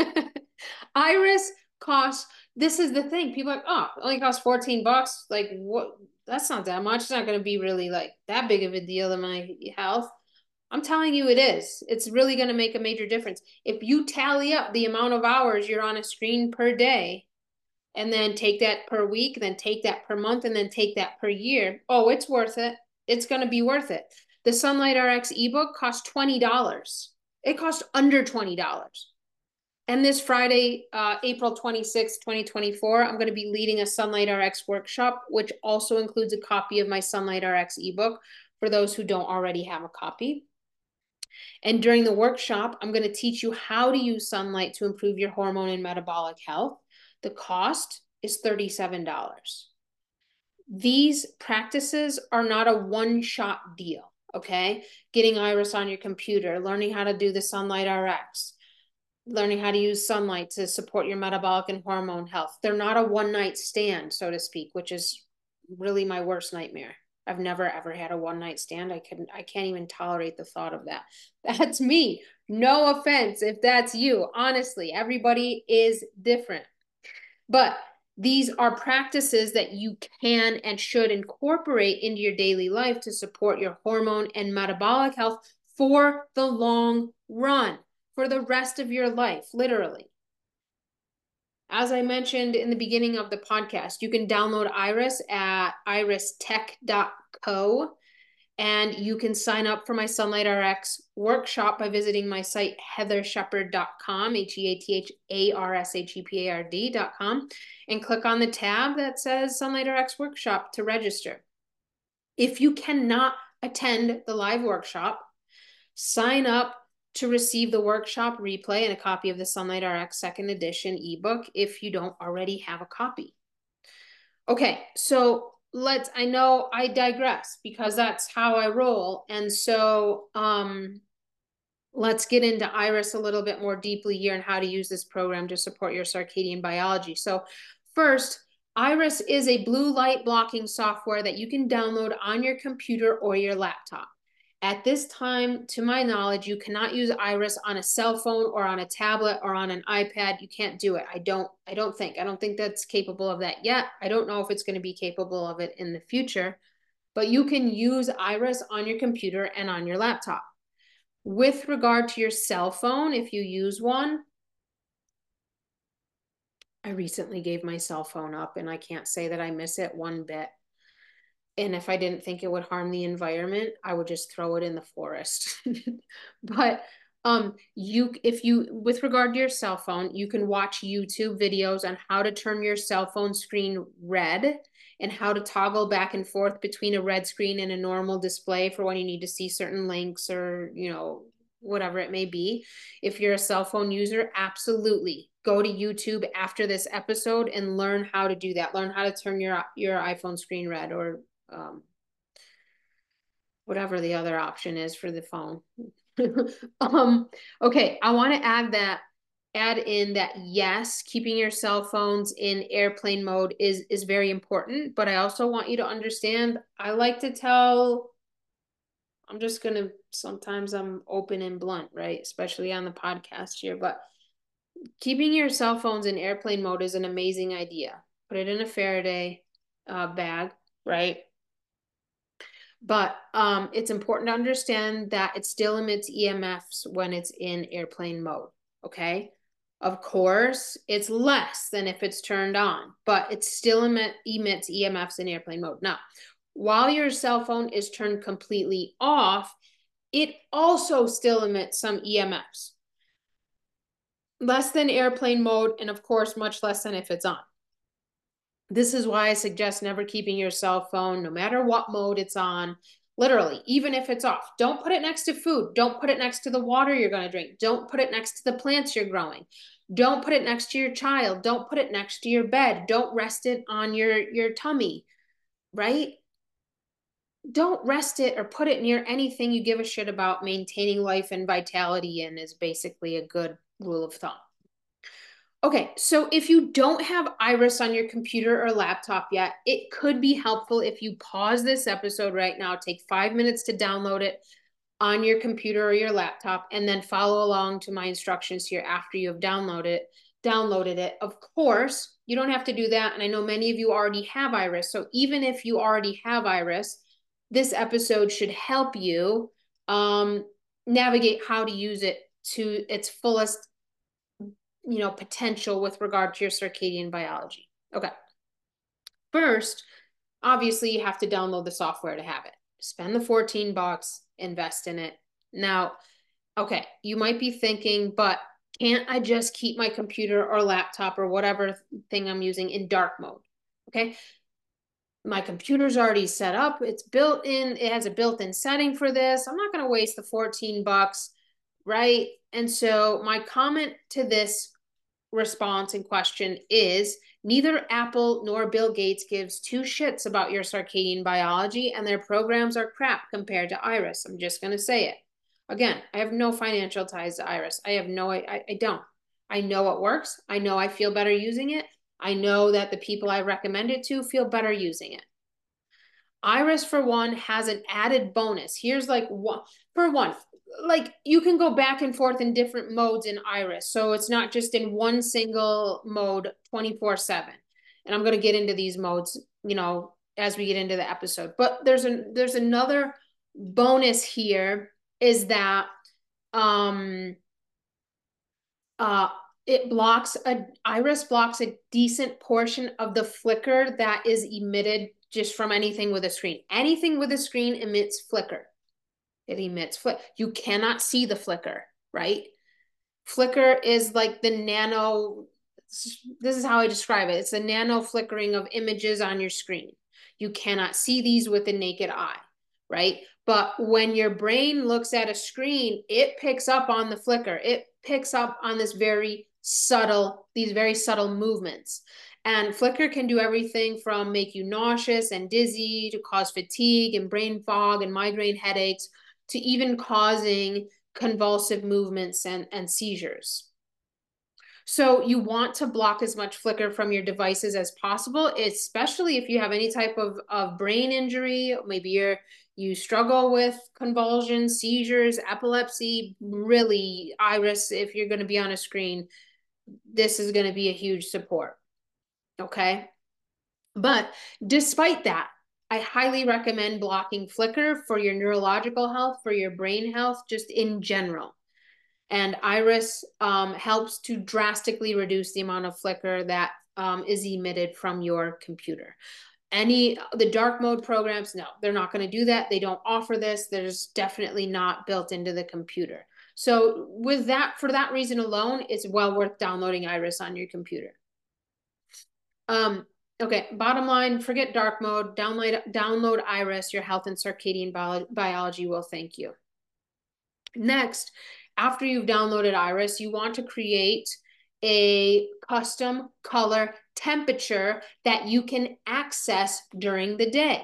Iris costs, this is the thing. People are like, oh, it only costs fourteen bucks. Like, what? That's not that much. It's not going to be really like that big of a deal in my health. I'm telling you, it is. It's really going to make a major difference. If you tally up the amount of hours you're on a screen per day, and then take that per week, then take that per month, and then take that per year, oh, it's worth it. It's going to be worth it. The Sunlight R X ebook costs twenty dollars. It costs under twenty dollars. And this Friday, uh, April twenty-sixth, twenty twenty-four, I'm going to be leading a Sunlight R X workshop, which also includes a copy of my Sunlight R X ebook for those who don't already have a copy. And during the workshop, I'm going to teach you how to use sunlight to improve your hormone and metabolic health. The cost is thirty-seven dollars. These practices are not a one-shot deal, okay? Getting Iris on your computer, learning how to do the Sunlight R X, learning how to use sunlight to support your metabolic and hormone health. They're not a one-night stand, so to speak, which is really my worst nightmare. I've never ever had a one-night stand. I couldn't, I can't even tolerate the thought of that. That's me. No offense if that's you. Honestly, everybody is different. But these are practices that you can and should incorporate into your daily life to support your hormone and metabolic health for the long run, for the rest of your life, literally. As I mentioned in the beginning of the podcast, you can download Iris at iris tech dot co, and you can sign up for my Sunlight R X workshop by visiting my site, heather shepherd dot com, H E A T H A R S H E P A R D dot com, and click on the tab that says Sunlight R X workshop to register. If you cannot attend the live workshop, sign up to receive the workshop replay and a copy of the Sunlight R X second edition ebook if you don't already have a copy. Okay, so let's, I know I digress because that's how I roll. And so um, let's get into Iris a little bit more deeply here and how to use this program to support your circadian biology. So first, Iris is a blue light blocking software that you can download on your computer or your laptop. At this time, to my knowledge, you cannot use Iris on a cell phone or on a tablet or on an iPad. You can't do it. I don't, I don't think. I don't think that's capable of that yet. I don't know if it's going to be capable of it in the future, but you can use Iris on your computer and on your laptop. With regard to your cell phone, if you use one, I recently gave my cell phone up and I can't say that I miss it one bit. And if I didn't think it would harm the environment, I would just throw it in the forest. But um, you, if you, with regard to your cell phone, you can watch YouTube videos on how to turn your cell phone screen red and how to toggle back and forth between a red screen and a normal display for when you need to see certain links or, you know, whatever it may be. If you're a cell phone user, absolutely go to YouTube after this episode and learn how to do that. Learn how to turn your, your iPhone screen red, or um, whatever the other option is for the phone. um, okay, I want to add that, add in that yes, keeping your cell phones in airplane mode is, is very important, but I also want you to understand, I like to tell, I'm just going to, sometimes I'm open and blunt, right? Especially on the podcast here, but keeping your cell phones in airplane mode is an amazing idea. Put it in a Faraday uh, bag, right? But um, it's important to understand that it still emits E M Fs when it's in airplane mode, okay? Of course, it's less than if it's turned on, but it still emit, emits E M Fs in airplane mode. Now, while your cell phone is turned completely off, it also still emits some E M Fs. Less than airplane mode, and of course, much less than if it's on. This is why I suggest never keeping your cell phone, no matter what mode it's on, literally, even if it's off. Don't put it next to food. Don't put it next to the water you're going to drink. Don't put it next to the plants you're growing. Don't put it next to your child. Don't put it next to your bed. Don't rest it on your, your tummy. right? Don't rest it or put it near anything you give a shit about maintaining life and vitality in is basically a good rule of thumb. Okay, so if you don't have Iris on your computer or laptop yet, it could be helpful if you pause this episode right now, take five minutes to download it on your computer or your laptop, and then follow along to my instructions here after you have downloaded it. Downloaded it. Of course, you don't have to do that, and I know many of you already have Iris, so even if you already have Iris, this episode should help you um, navigate how to use it to its fullest, you know, potential with regard to your circadian biology. Okay. First, obviously, you have to download the software to have it. Spend the fourteen bucks, invest in it. Now, okay, you might be thinking, but can't I just keep my computer or laptop or whatever thing I'm using in dark mode? Okay. My computer's already set up. It's built in. It has a built-in setting for this. I'm not going to waste the fourteen bucks, right? And so my comment to this response in question is neither Apple nor Bill Gates gives two shits about your circadian biology, and their programs are crap compared to Iris. I'm just going to say it. Again, I have no financial ties to Iris. I have no, I, I don't. I know it works. I know I feel better using it. I know that the people I recommend it to feel better using it. Iris, for one, has an added bonus. Here's like one, for one, like you can go back and forth in different modes in Iris. So it's not just in one single mode twenty-four seven. And I'm going to get into these modes, you know, as we get into the episode. But there's a there's another bonus here is that um uh it blocks a Iris blocks a decent portion of the flicker that is emitted just from anything with a screen. Anything with a screen emits flicker. It emits flicker. You cannot see the flicker, right? Flicker is like the nano, this is how I describe it. It's the nano flickering of images on your screen. You cannot see these with the naked eye, right? But when your brain looks at a screen, it picks up on the flicker. It picks up on this very subtle, these very subtle movements. And flicker can do everything from make you nauseous and dizzy to cause fatigue and brain fog and migraine headaches to even causing convulsive movements and, and seizures. So you want to block as much flicker from your devices as possible, especially if you have any type of, of brain injury. Maybe you're you struggle with convulsions, seizures, epilepsy. Really, Iris, if you're going to be on a screen, this is going to be a huge support. Okay. But despite that, I highly recommend blocking flicker for your neurological health, for your brain health, just in general. And Iris um, helps to drastically reduce the amount of flicker that um, is emitted from your computer. Any, the dark mode programs, no, they're not going to do that. They don't offer this. There's definitely not built into the computer. So with that, for that reason alone, it's well worth downloading Iris on your computer. Um, okay, bottom line, forget dark mode, download, download Iris, your health and circadian bio biology will thank you. Next, after you've downloaded Iris, you want to create a custom color temperature that you can access during the day.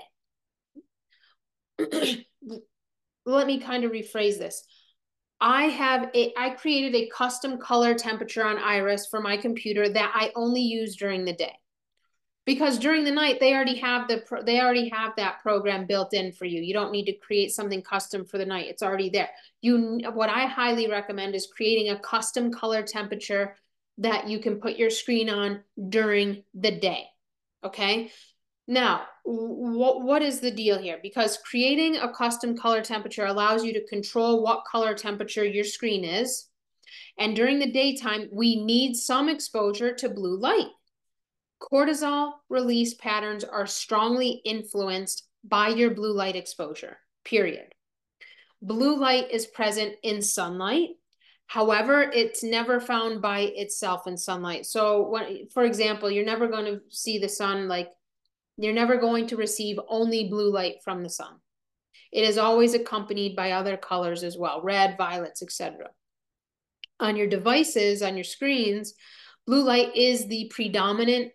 Let me kind of rephrase this. I have a, I created a custom color temperature on Iris for my computer that I only use during the day. Because during the night, they already have the they already have that program built in for you. You don't need to create something custom for the night. It's already there. You what I highly recommend is creating a custom color temperature that you can put your screen on during the day. Okay? Now, what, what is the deal here? Because creating a custom color temperature allows you to control what color temperature your screen is. And during the daytime, we need some exposure to blue light. Cortisol release patterns are strongly influenced by your blue light exposure, period. Blue light is present in sunlight. However, it's never found by itself in sunlight. So when, for example, you're never going to see the sun, like you're never going to receive only blue light from the sun. It is always accompanied by other colors as well, red, violets, et cetera. On your devices, on your screens, blue light is the predominant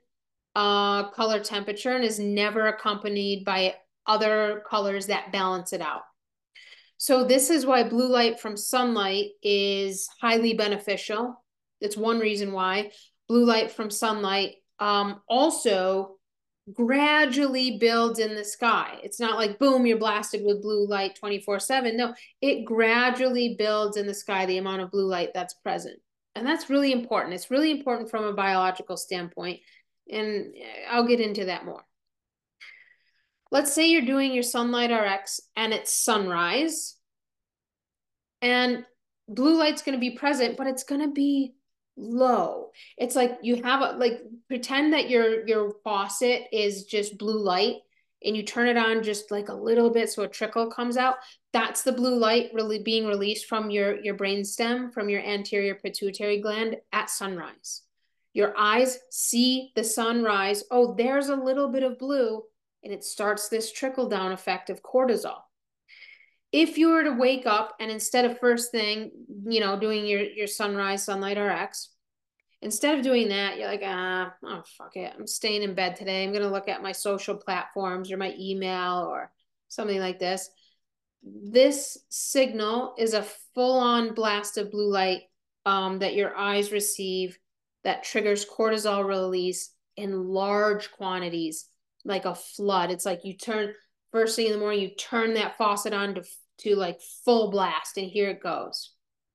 uh, color temperature and is never accompanied by other colors that balance it out. So this is why blue light from sunlight is highly beneficial. It's one reason why. Blue light from sunlight um, also gradually builds in the sky. It's not like, boom, you're blasted with blue light twenty-four seven. No, it gradually builds in the sky, the amount of blue light that's present. And that's really important. It's really important from a biological standpoint. And I'll get into that more. Let's say you're doing your Sunlight R X and it's sunrise. And blue light's going to be present, but it's going to be low. It's like you have a, like, pretend that your your faucet is just blue light and you turn it on just like a little bit so a trickle comes out. That's the blue light really being released from your your brainstem, from your anterior pituitary gland at sunrise. Your eyes see the sunrise. Oh, there's a little bit of blue, and it starts this trickle down effect of cortisol. If you were to wake up and instead of first thing, you know, doing your, your sunrise Sunlight R X, instead of doing that, you're like, ah, oh, fuck it. I'm staying in bed today. I'm going to look at my social platforms or my email or something like this. This signal is a full-on blast of blue light um, that your eyes receive that triggers cortisol release in large quantities, like a flood. It's like you turn, first thing in the morning, you turn that faucet on to to like full blast and here it goes.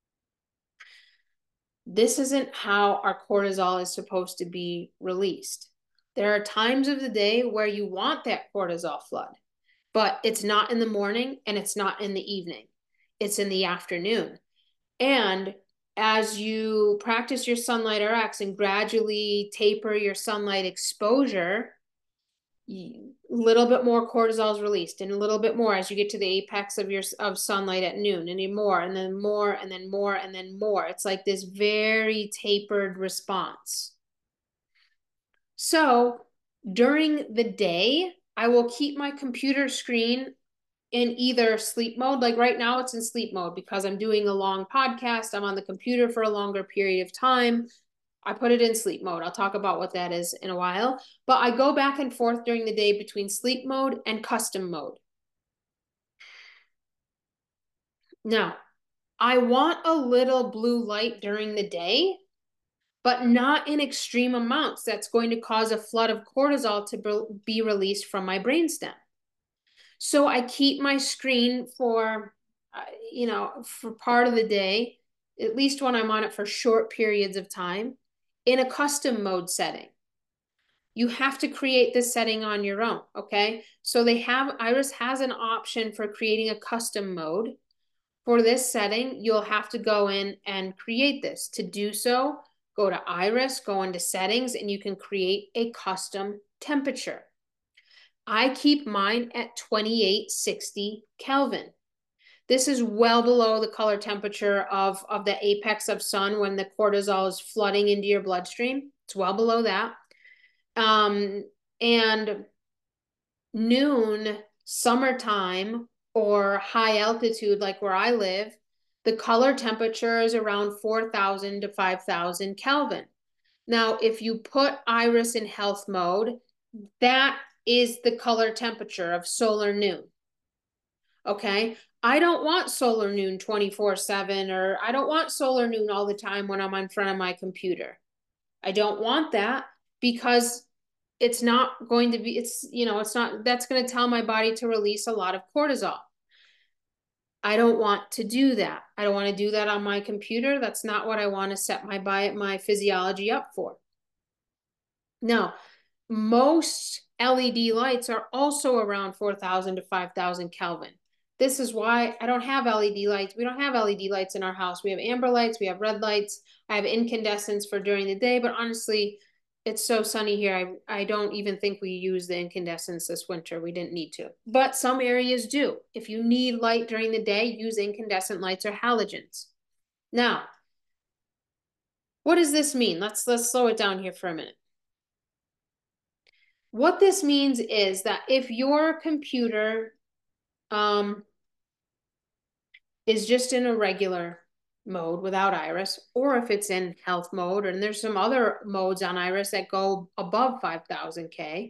This isn't how our cortisol is supposed to be released. There are times of the day where you want that cortisol flood, but it's not in the morning and it's not in the evening. It's in the afternoon. And as you practice your Sunlight R X and gradually taper your sunlight exposure, a little bit more cortisol is released and a little bit more as you get to the apex of your of sunlight at noon, and then more and then more and then more and then more. It's like this very tapered response. So during the day, I will keep my computer screen in either sleep mode. Like right now it's in sleep mode because I'm doing a long podcast. I'm on the computer for a longer period of time. I put it in sleep mode. I'll talk about what that is in a while. But I go back and forth during the day between sleep mode and custom mode. Now, I want a little blue light during the day, but not in extreme amounts. That's going to cause a flood of cortisol to be released from my brainstem. So I keep my screen for, uh, you know, for part of the day, at least when I'm on it for short periods of time, in a custom mode setting. You have to create this setting on your own, okay? So they have, Iris has an option for creating a custom mode. For this setting, you'll have to go in and create this. To do so, go to Iris, go into settings, and you can create a custom temperature. I keep mine at twenty-eight sixty Kelvin. This is well below the color temperature of, of the apex of sun when the cortisol is flooding into your bloodstream. It's well below that. Um, and noon, summertime, or high altitude, like where I live, the color temperature is around four thousand to five thousand Kelvin. Now, if you put Iris in health mode, that is the color temperature of solar noon. Okay? I don't want solar noon twenty-four seven, or I don't want solar noon all the time when I'm in front of my computer. I don't want that because it's not going to be, it's, you know, it's not, that's going to tell my body to release a lot of cortisol. I don't want to do that. I don't want to do that on my computer. That's not what I want to set my bio, my physiology up for. Now, most L E D lights are also around four thousand to five thousand Kelvin. This is why I don't have L E D lights. We don't have L E D lights in our house. We have amber lights, we have red lights. I have incandescents for during the day, but honestly, it's so sunny here. I, I don't even think we use the incandescents this winter. We didn't need to. But some areas do. If you need light during the day, use incandescent lights or halogens. Now, what does this mean? Let's, let's slow it down here for a minute. What this means is that if your computer um, is just in a regular mode without Iris, or if it's in health mode, and there's some other modes on Iris that go above five thousand K,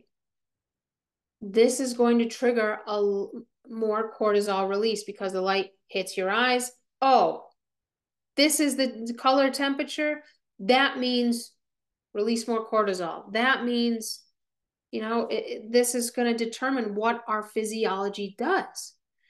this is going to trigger a more cortisol release because the light hits your eyes. Oh, this is the color temperature. That means release more cortisol. That means, you know, it, it, this is going to determine what our physiology does.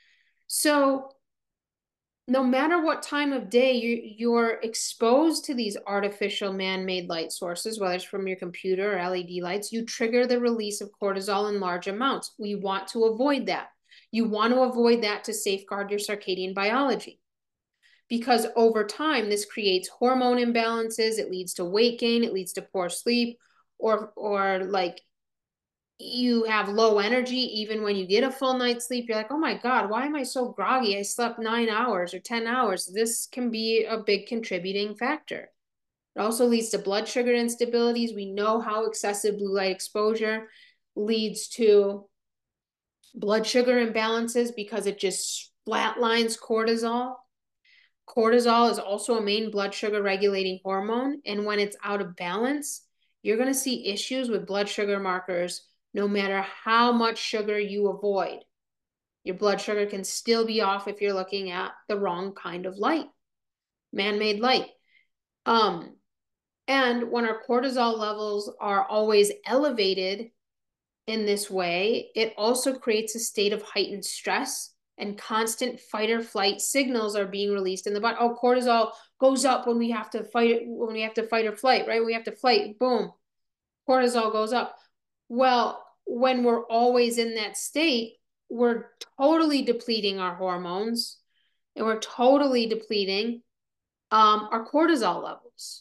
So no matter what time of day you, you're exposed to these artificial man-made light sources, whether it's from your computer or L E D lights, you trigger the release of cortisol in large amounts. We want to avoid that. You want to avoid that to safeguard your circadian biology. Because over time, this creates hormone imbalances, it leads to weight gain, it leads to poor sleep, or, or like you have low energy even when you get a full night's sleep. You're like, oh my God, why am I so groggy? I slept nine hours or ten hours. This can be a big contributing factor. It also leads to blood sugar instabilities. We know how excessive blue light exposure leads to blood sugar imbalances because it just flatlines cortisol. Cortisol is also a main blood sugar regulating hormone. And when it's out of balance, you're going to see issues with blood sugar markers no matter how much sugar you avoid. Your blood sugar can still be off if you're looking at the wrong kind of light, man-made light. Um, and when our cortisol levels are always elevated in this way, it also creates a state of heightened stress, and constant fight or flight signals are being released in the body. Oh, cortisol goes up when we have to fight, when we have to fight or flight, right? We have to fight, boom, cortisol goes up. Well, when we're always in that state, we're totally depleting our hormones, and we're totally depleting um, our cortisol levels.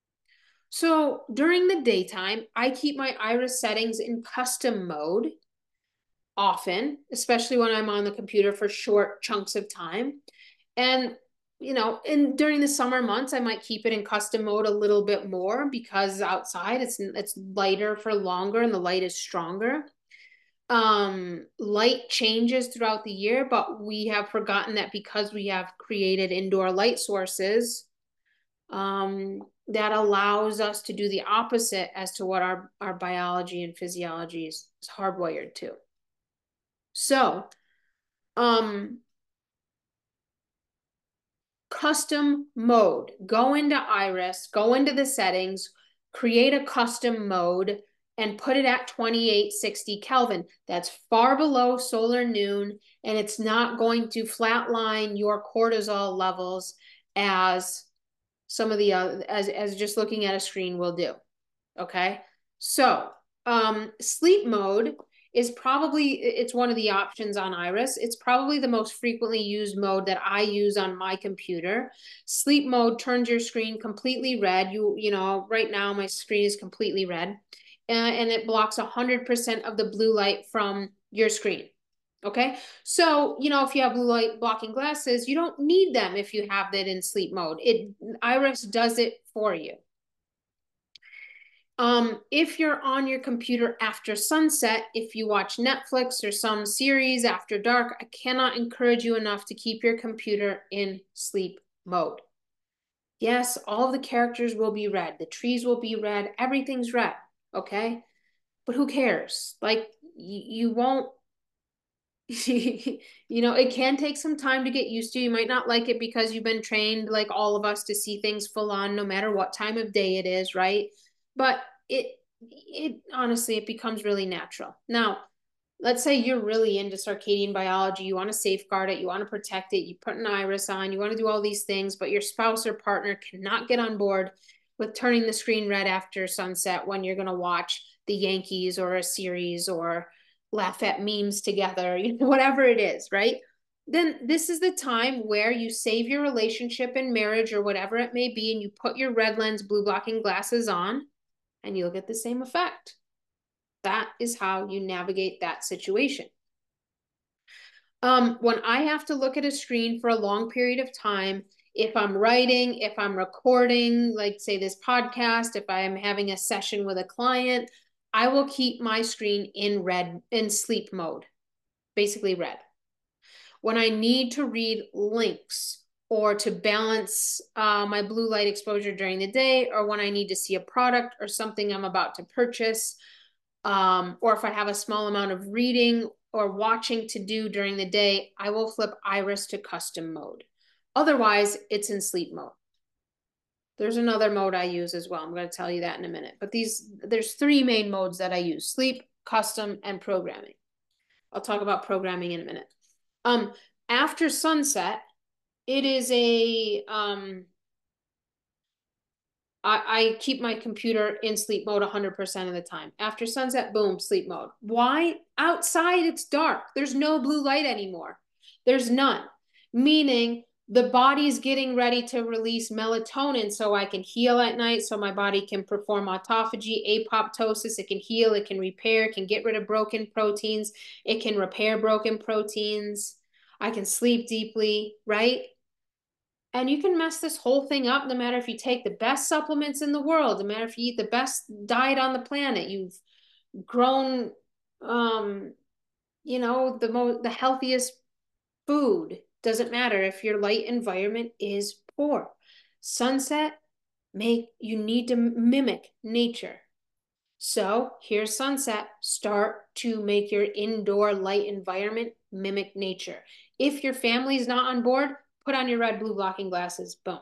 So during the daytime, I keep my Iris settings in custom mode often, especially when I'm on the computer for short chunks of time. And, you know, and during the summer months, I might keep it in custom mode a little bit more because outside it's it's lighter for longer and the light is stronger. Um, light changes throughout the year, but we have forgotten that because we have created indoor light sources, um, that allows us to do the opposite as to what our, our biology and physiology is, is hardwired to. So, um, custom mode, go into Iris, go into the settings, create a custom mode, and put it at twenty-eight sixty Kelvin. That's far below solar noon, and it's not going to flatline your cortisol levels as some of the other, as, as just looking at a screen will do. Okay, so um, sleep mode is probably, it's one of the options on Iris. It's probably the most frequently used mode that I use on my computer. Sleep mode turns your screen completely red. You, you know, right now my screen is completely red, and, and it blocks one hundred percent of the blue light from your screen. Okay, so, you know, if you have blue light blocking glasses, you don't need them if you have that in sleep mode. It, Iris does it for you. Um, if you're on your computer after sunset, if you watch Netflix or some series after dark, I cannot encourage you enough to keep your computer in sleep mode. Yes, all of the characters will be red. The trees will be red. Everything's red, okay? But who cares? Like, you won't, you know, it can take some time to get used to. You might not like it because you've been trained, like all of us, to see things full on no matter what time of day it is, right? But it, it honestly, it becomes really natural. Now, let's say you're really into circadian biology, you want to safeguard it, you want to protect it, you put an Iris on, you want to do all these things, but your spouse or partner cannot get on board with turning the screen red after sunset when you're going to watch the Yankees or a series or laugh at memes together, you know, whatever it is, right? Then this is the time where you save your relationship and marriage or whatever it may be, and you put your red lens blue blocking glasses on, and you'll get the same effect. That is how you navigate that situation. Um, when I have to look at a screen for a long period of time, if I'm writing, if I'm recording, like say this podcast, if I am having a session with a client, I will keep my screen in red, in sleep mode, basically red. When I need to read links or to balance uh, my blue light exposure during the day, or when I need to see a product or something I'm about to purchase, um, or if I have a small amount of reading or watching to do during the day, I will flip Iris to custom mode. Otherwise, it's in sleep mode. There's another mode I use as well. I'm going to tell you that in a minute. But these, there's three main modes that I use: sleep, custom, and programming. I'll talk about programming in a minute. Um, after sunset, it is a, um, I, I keep my computer in sleep mode one hundred percent of the time. After sunset, boom, sleep mode. Why? Outside, it's dark. There's no blue light anymore. There's none. Meaning the body's getting ready to release melatonin so I can heal at night, so my body can perform autophagy, apoptosis. It can heal, it can repair, it can get rid of broken proteins. It can repair broken proteins. I can sleep deeply, right? And you can mess this whole thing up no matter if you take the best supplements in the world, no matter if you eat the best diet on the planet, you've grown, um, you know, the most, the healthiest food. Doesn't matter if your light environment is poor. Sunset, make, you need to mimic nature. So here's sunset. Start to make your indoor light environment mimic nature. If your family is not on board, put on your red blue blocking glasses. Boom.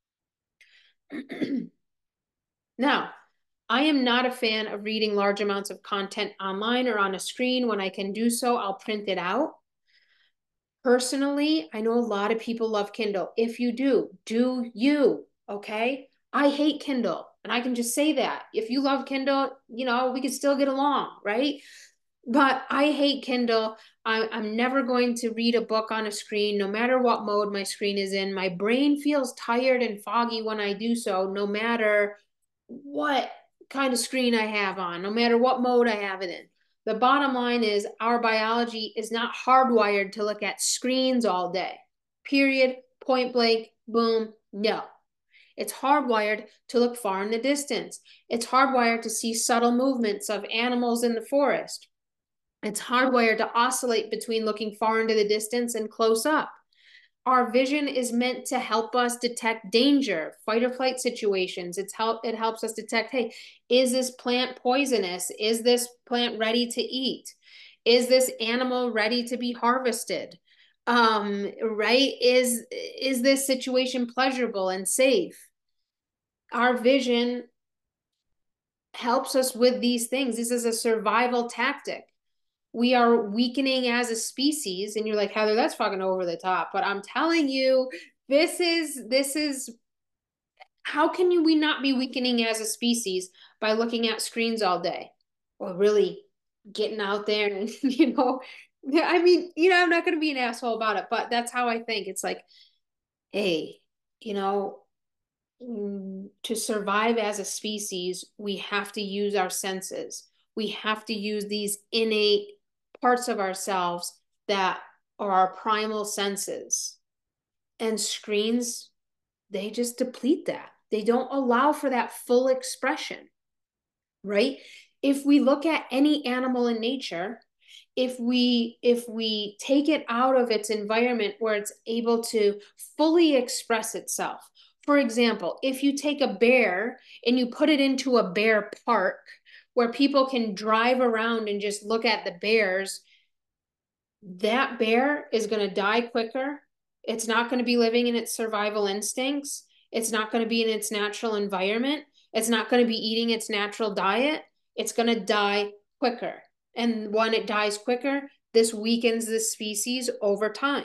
Now, I am not a fan of reading large amounts of content online or on a screen. When I can do so, I'll print it out. Personally, I know a lot of people love Kindle. If you do, do you, okay? I hate Kindle, and I can just say that. If you love Kindle, you know, we could still get along, right? But I hate Kindle. I, I'm never going to read a book on a screen, no matter what mode my screen is in. My brain feels tired and foggy when I do so, no matter what kind of screen I have on, no matter what mode I have it in. The bottom line is our biology is not hardwired to look at screens all day. Period. Point blank. Boom. No. It's hardwired to look far in the distance. It's hardwired to see subtle movements of animals in the forest. It's hardwired to oscillate between looking far into the distance and close up. Our vision is meant to help us detect danger, fight or flight situations. It's help, it helps us detect, hey, is this plant poisonous? Is this plant ready to eat? Is this animal ready to be harvested? Um, right? Is, is this situation pleasurable and safe? Our vision helps us with these things. This is a survival tactic. We are weakening as a species, and you're like, Heather, that's fucking over the top. But I'm telling you, this is this is how can you we not be weakening as a species by looking at screens all day, or really getting out there and you know, I mean, you know, I'm not going to be an asshole about it, but that's how I think. It's like, hey, you know, to survive as a species, we have to use our senses. We have to use these innate parts of ourselves that are our primal senses. And screens, they just deplete that. They don't allow for that full expression, right? If we look at any animal in nature, if we if we take it out of its environment where it's able to fully express itself. For example, if you take a bear and you put it into a bear park where people can drive around and just look at the bears, that bear is going to die quicker. It's not going to be living in its survival instincts. It's not going to be in its natural environment. It's not going to be eating its natural diet. It's going to die quicker. And when it dies quicker, this weakens the species over time.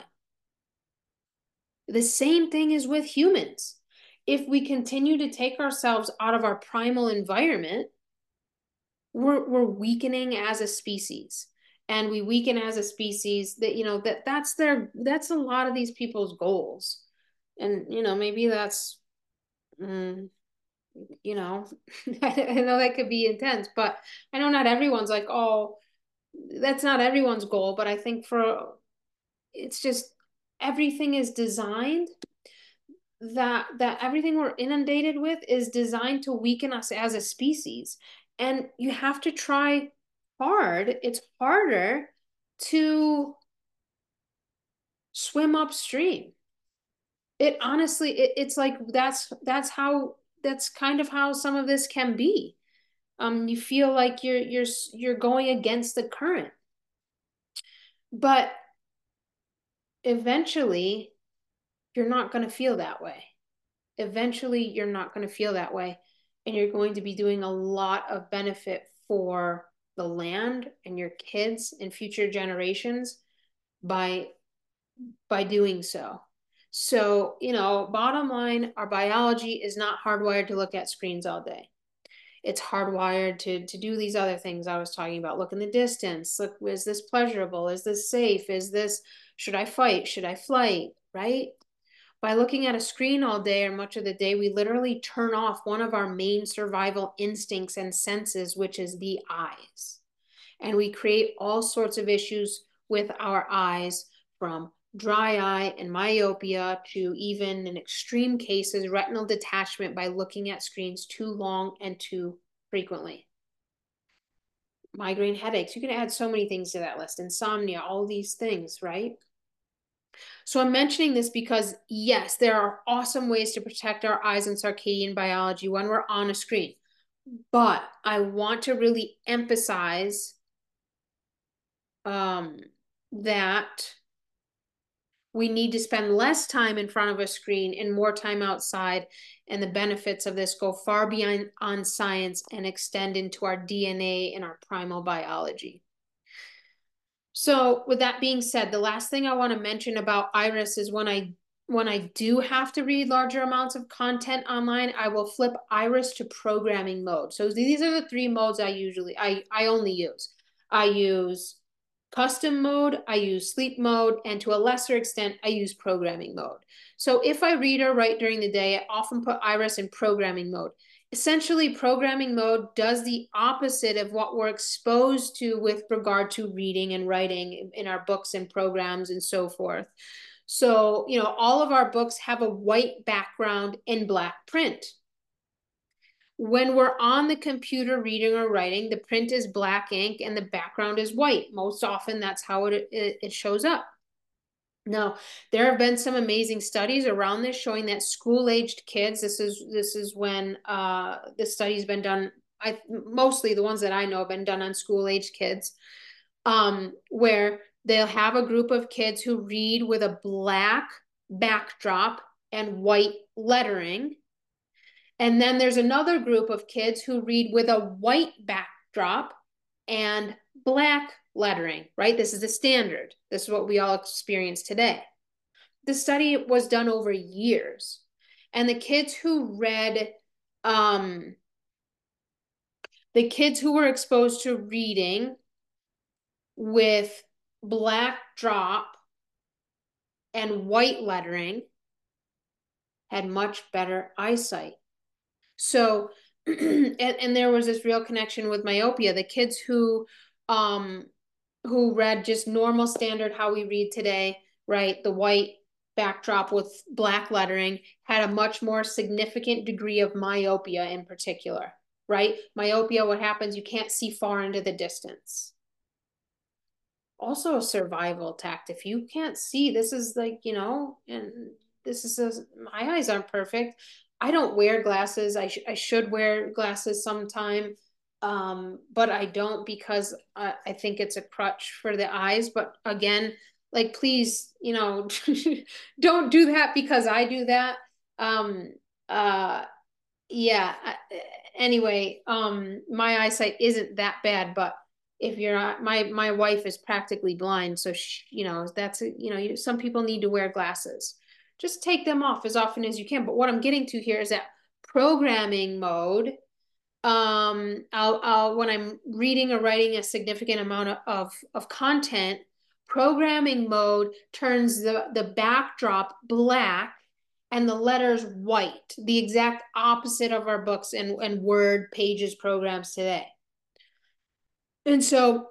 The same thing is with humans. If we continue to take ourselves out of our primal environment, we're, we're weakening as a species. And we weaken as a species that, you know, that that's their, that's a lot of these people's goals. And, you know, maybe that's, mm, you know, I know that could be intense, but I know not everyone's like, oh, that's not everyone's goal, but I think for, it's just, everything is designed that, that everything we're inundated with is designed to weaken us as a species. And you have to try hard. It's harder to swim upstream. It honestly, it, it's like that's that's how that's kind of how some of this can be. Um, you feel like you're you're you're going against the current, but eventually you're not going to feel that way. Eventually you're not going to feel that way, and you're going to be doing a lot of benefit for the land and your kids and future generations by by doing so. So, you know, bottom line, our biology is not hardwired to look at screens all day. It's hardwired to to do these other things I was talking about. Look in the distance. Look, is this pleasurable? Is this safe? Is this, should I fight? Should I flight? Right? By looking at a screen all day or much of the day, we literally turn off one of our main survival instincts and senses, which is the eyes. And we create all sorts of issues with our eyes, from dry eye and myopia to, even in extreme cases, retinal detachment by looking at screens too long and too frequently. Migraine headaches, you can add so many things to that list. Insomnia, all these things, right? So I'm mentioning this because, yes, there are awesome ways to protect our eyes and circadian biology when we're on a screen. But I want to really emphasize um, that we need to spend less time in front of a screen and more time outside, and the benefits of this go far beyond on science and extend into our D N A and our primal biology. So with that being said, the last thing I want to mention about Iris is when I when I do have to read larger amounts of content online, I will flip Iris to programming mode. So these are the three modes I usually I I only use. I use custom mode, I use sleep mode, and to a lesser extent, I use programming mode. So if I read or write during the day, I often put Iris in programming mode. Essentially, programming mode does the opposite of what we're exposed to with regard to reading and writing in our books and programs and so forth. So, you know, all of our books have a white background in black print. When we're on the computer reading or writing, the print is black ink and the background is white. Most often, that's how it, it, it shows up. Now, there have been some amazing studies around this showing that school-aged kids, this is this is when uh, the study's been done, I mostly the ones that I know have been done on school-aged kids, um, where they'll have a group of kids who read with a black backdrop and white lettering. And then there's another group of kids who read with a white backdrop and black lettering, right? This is the standard. This is what we all experience today. The study was done over years. And the kids who read, um, the kids who were exposed to reading with black drop and white lettering had much better eyesight. So, and, and there was this real connection with myopia. The kids who, um, who read just normal standard, how we read today, right? The white backdrop with black lettering had a much more significant degree of myopia in particular, right? Myopia, what happens? You can't see far into the distance. Also a survival tact. If you can't see, this is like, you know, and this is, a, my eyes aren't perfect. I don't wear glasses. I, sh I should wear glasses sometime, um, but I don't because I, I think it's a crutch for the eyes. But again, like, please, you know, don't do that because I do that. Um, uh, yeah. Anyway, um, my eyesight isn't that bad, but if you're not, my my wife is practically blind, so she, you know, that's, you know, you, some people need to wear glasses. Just take them off as often as you can. But what I'm getting to here is that programming mode, um, I'll, I'll when I'm reading or writing a significant amount of, of, of content, programming mode turns the, the backdrop black and the letters white, the exact opposite of our books and, and Word pages programs today. And so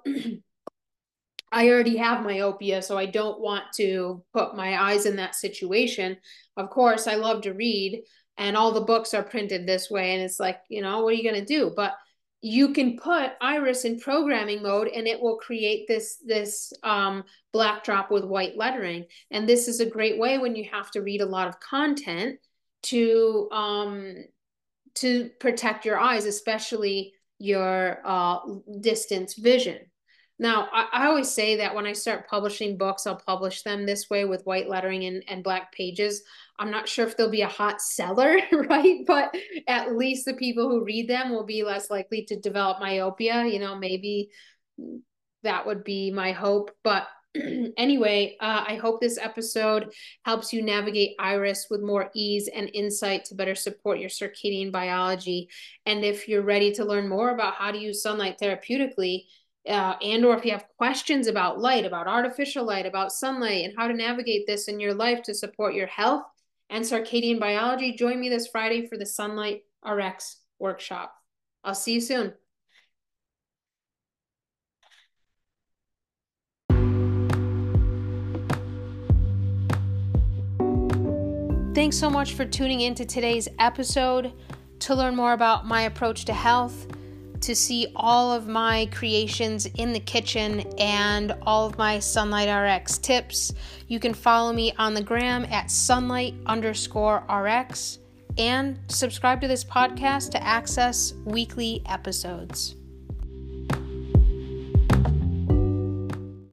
I already have myopia, so I don't want to put my eyes in that situation. Of course, I love to read, and all the books are printed this way, and it's like, you know, what are you going to do? But, you can put Iris in programming mode and it will create this, this um, black drop with white lettering. And this is a great way when you have to read a lot of content to, um, to protect your eyes, especially your uh, distance vision. Now, I, I always say that when I start publishing books, I'll publish them this way with white lettering and, and black pages. I'm not sure if they'll be a hot seller, right? But at least the people who read them will be less likely to develop myopia. You know, maybe that would be my hope. But anyway, uh, I hope this episode helps you navigate Iris with more ease and insight to better support your circadian biology. And if you're ready to learn more about how to use sunlight therapeutically, uh, and or if you have questions about light, about artificial light, about sunlight, and how to navigate this in your life to support your health and circadian biology, join me this Friday for the Sunlight R X workshop. I'll see you soon. Thanks so much for tuning into today's episode. To learn more about my approach to health, to see all of my creations in the kitchen and all of my Sunlight R X tips, you can follow me on the gram at sunlight underscore RX and subscribe to this podcast to access weekly episodes.